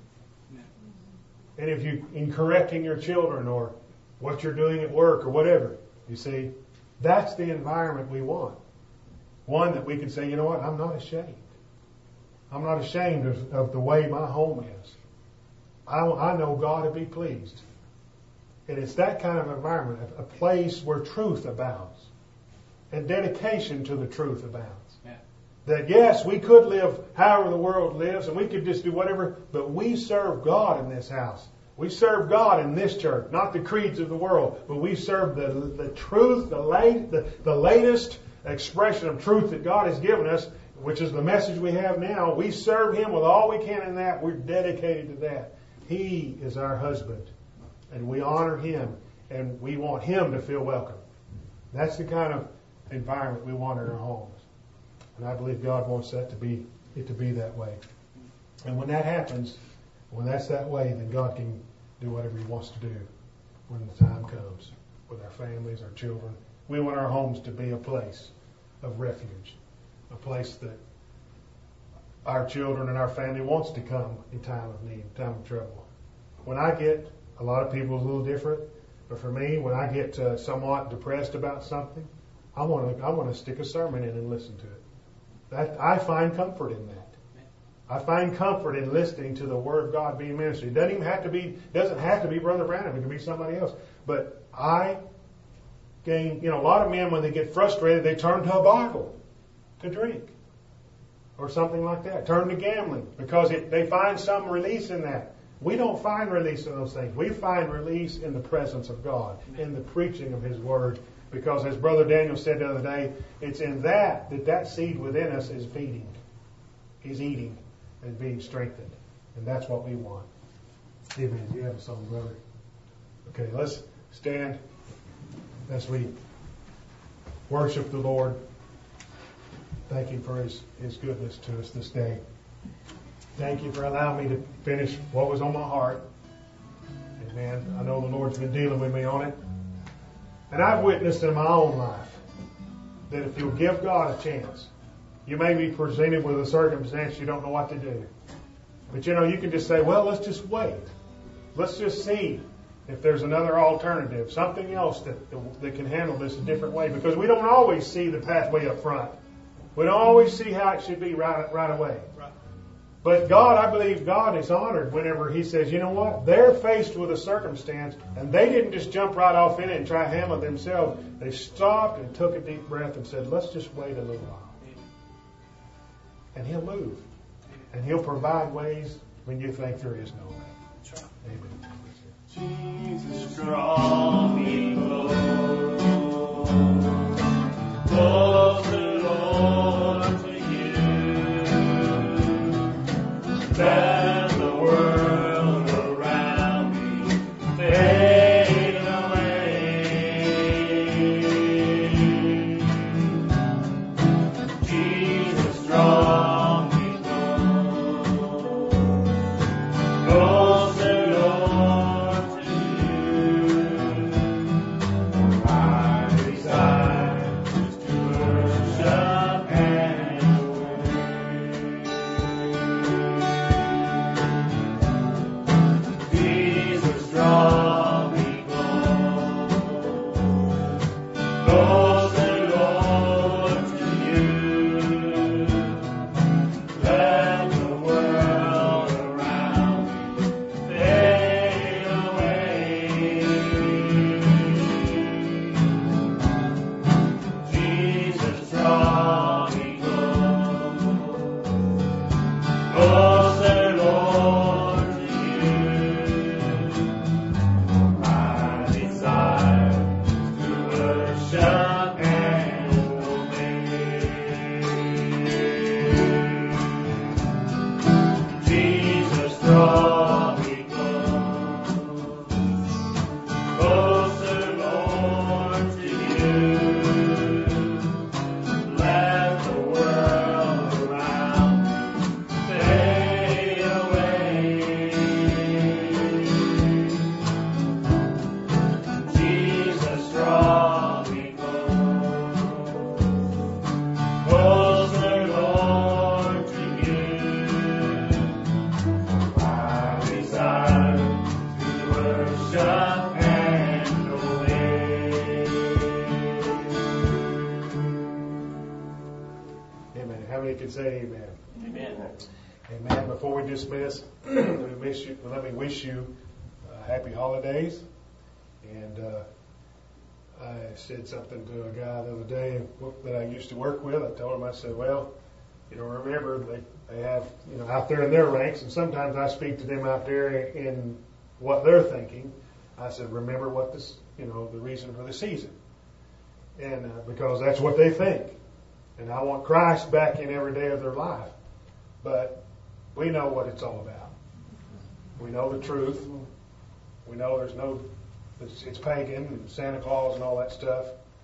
And if you, in correcting your children or what you're doing at work or whatever, you see, that's the environment we want. One that we can say, you know what, I'm not ashamed. I'm not ashamed of, of the way my home is. I, I know God will be pleased. And it's that kind of environment, a, a place where truth abounds and dedication to the truth abounds. Yeah. That yes, we could live however the world lives and we could just do whatever, but we serve God in this house. We serve God in this church, not the creeds of the world, but we serve the, the truth, the, late, the, the latest expression of truth that God has given us, which is the message we have now. We serve Him with all we can in that. We're dedicated to that. He is our husband, and we honor Him, and we want Him to feel welcome. That's the kind of environment we want in our homes. And I believe God wants that to be it to be that way. And when that happens, when that's that way, then God can do whatever He wants to do when the time comes with our families, our children. We want our homes to be a place of refuge, a place that our children and our family wants to come in time of need, time of trouble. When I get, a lot of people is a little different, but for me, when I get uh, somewhat depressed about something, I want to I want to stick a sermon in and listen to it. That I find comfort in that. I find comfort in listening to the Word of God being ministered. It doesn't even have to be doesn't have to be Brother Branham. It can be somebody else. But I gain, you know, a lot of men when they get frustrated, they turn to a Bible to drink. Or something like that. Turn to gambling because it, they find some release in that. We don't find release in those things. We find release in the presence of God, in the preaching of His Word. Because as Brother Daniel said the other day, it's in that that that seed within us is feeding, is eating, and being strengthened. And that's what we want. Amen. You have a song, brother. Okay, let's stand as we worship the Lord. Thank Him for His, His goodness to us this day. Thank You for allowing me to finish what was on my heart. Amen. I know the Lord's been dealing with me on it. And I've witnessed in my own life that if you'll give God a chance, you may be presented with a circumstance you don't know what to do. But you know, you can just say, well, let's just wait. Let's just see if there's another alternative, something else that, that can handle this a different way. Because we don't always see the pathway up front. We don't always see how it should be right, right away. Right. But God, I believe God is honored whenever He says, you know what? They're faced with a circumstance and they didn't just jump right off in it and try to handle it themselves. They stopped and took a deep breath and said, let's just wait a little while. And He'll move. And He'll provide ways when you think there is no way. Amen. Jesus, draw me close, closer, Lord, to You. Then the world around me fade away. Jesus, draw me close, closer, Lord, to You. could say amen. Amen. Amen. Before we dismiss, let me wish you, let me wish you uh, happy holidays. And uh, I said something to a guy the other day that I used to work with. I told him, I said, well, you know, remember they, they have, you know, out there in their ranks, and sometimes I speak to them out there in what they're thinking. I said, remember what this, you know, the reason for the season. And uh, because that's what they think. And I want Christ back in every day of their life. But we know what it's all about. We know the truth. We know there's no, it's, it's pagan and Santa Claus and all that stuff.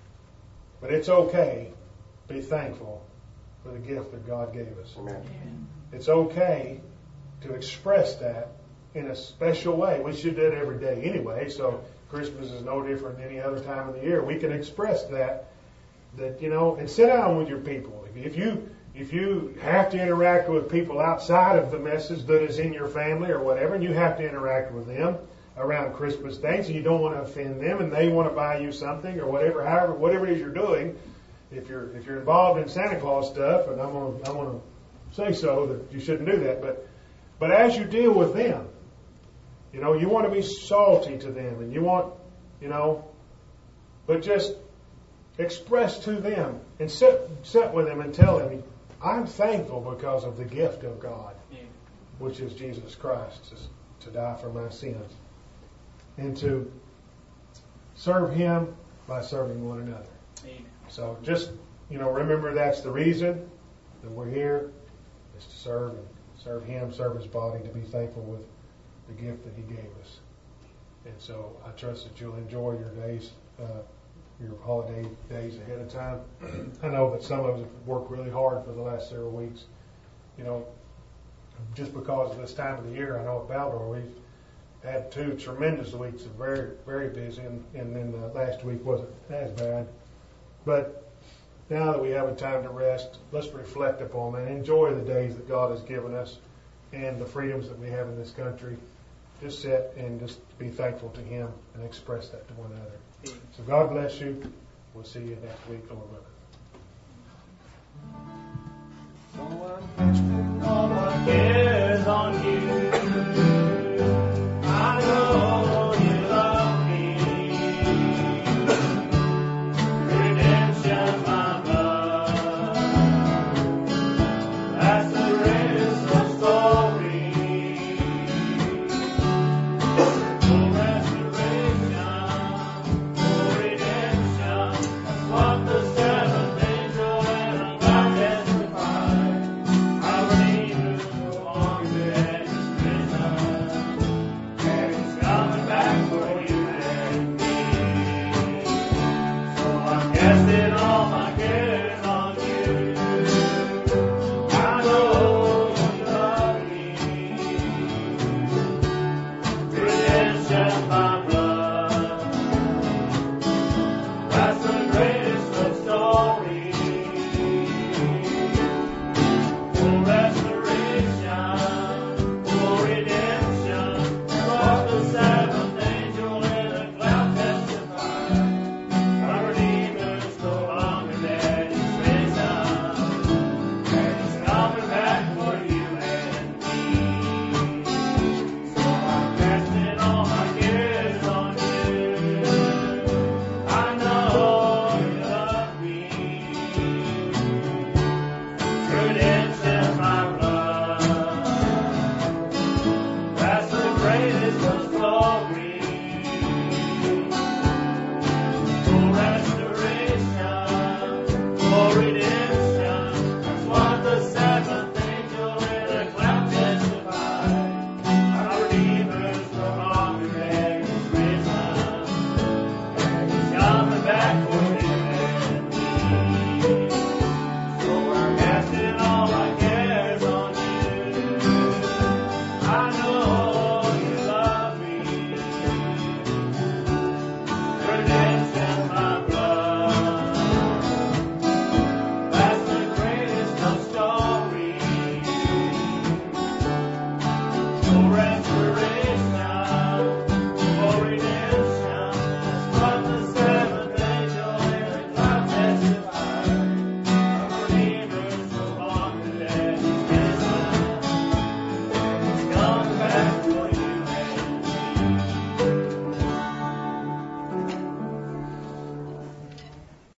But it's okay. Be thankful for the gift that God gave us. Amen. It's okay to express that in a special way. We should do it every day anyway, so Christmas is no different than any other time of the year. We can express that, that, you know, and sit down with your people. If you if you have to interact with people outside of the message that is in your family or whatever, and you have to interact with them around Christmas days, and you don't want to offend them, and they want to buy you something or whatever, however, whatever it is you're doing, if you're if you're involved in Santa Claus stuff, and I'm gonna I'm gonna say so that you shouldn't do that, but but as you deal with them, you know, you want to be salty to them, and you want, you know, but just express to them and sit sit with them and tell them, I'm thankful because of the gift of God, which is Jesus Christ, to, to die for my sins, and to serve Him by serving one another. Amen. So just, you know, remember that's the reason that we're here, is to serve and serve Him, serve His body, to be thankful with the gift that He gave us. And so I trust that you'll enjoy your days, uh, your holiday days ahead of time. I know that some of us have worked really hard for the last several weeks. You know, just because of this time of the year, I know at Baldor we've had two tremendous weeks of very, very busy, and, and then the last week wasn't as bad. But now that we have a time to rest, let's reflect upon that. Enjoy the days that God has given us and the freedoms that we have in this country. Just sit and just be thankful to Him and express that to one another. So God bless you. We'll see you next week, Lord willing. So I'm casting all my cares on you. I know you love me. Redemption, my blood. That's the ransom story. For restoration, for redemption. That's what the seventh angel and God testified. I believe you on the edge of prison, and He's coming back for you and me. So I'm casting all my cares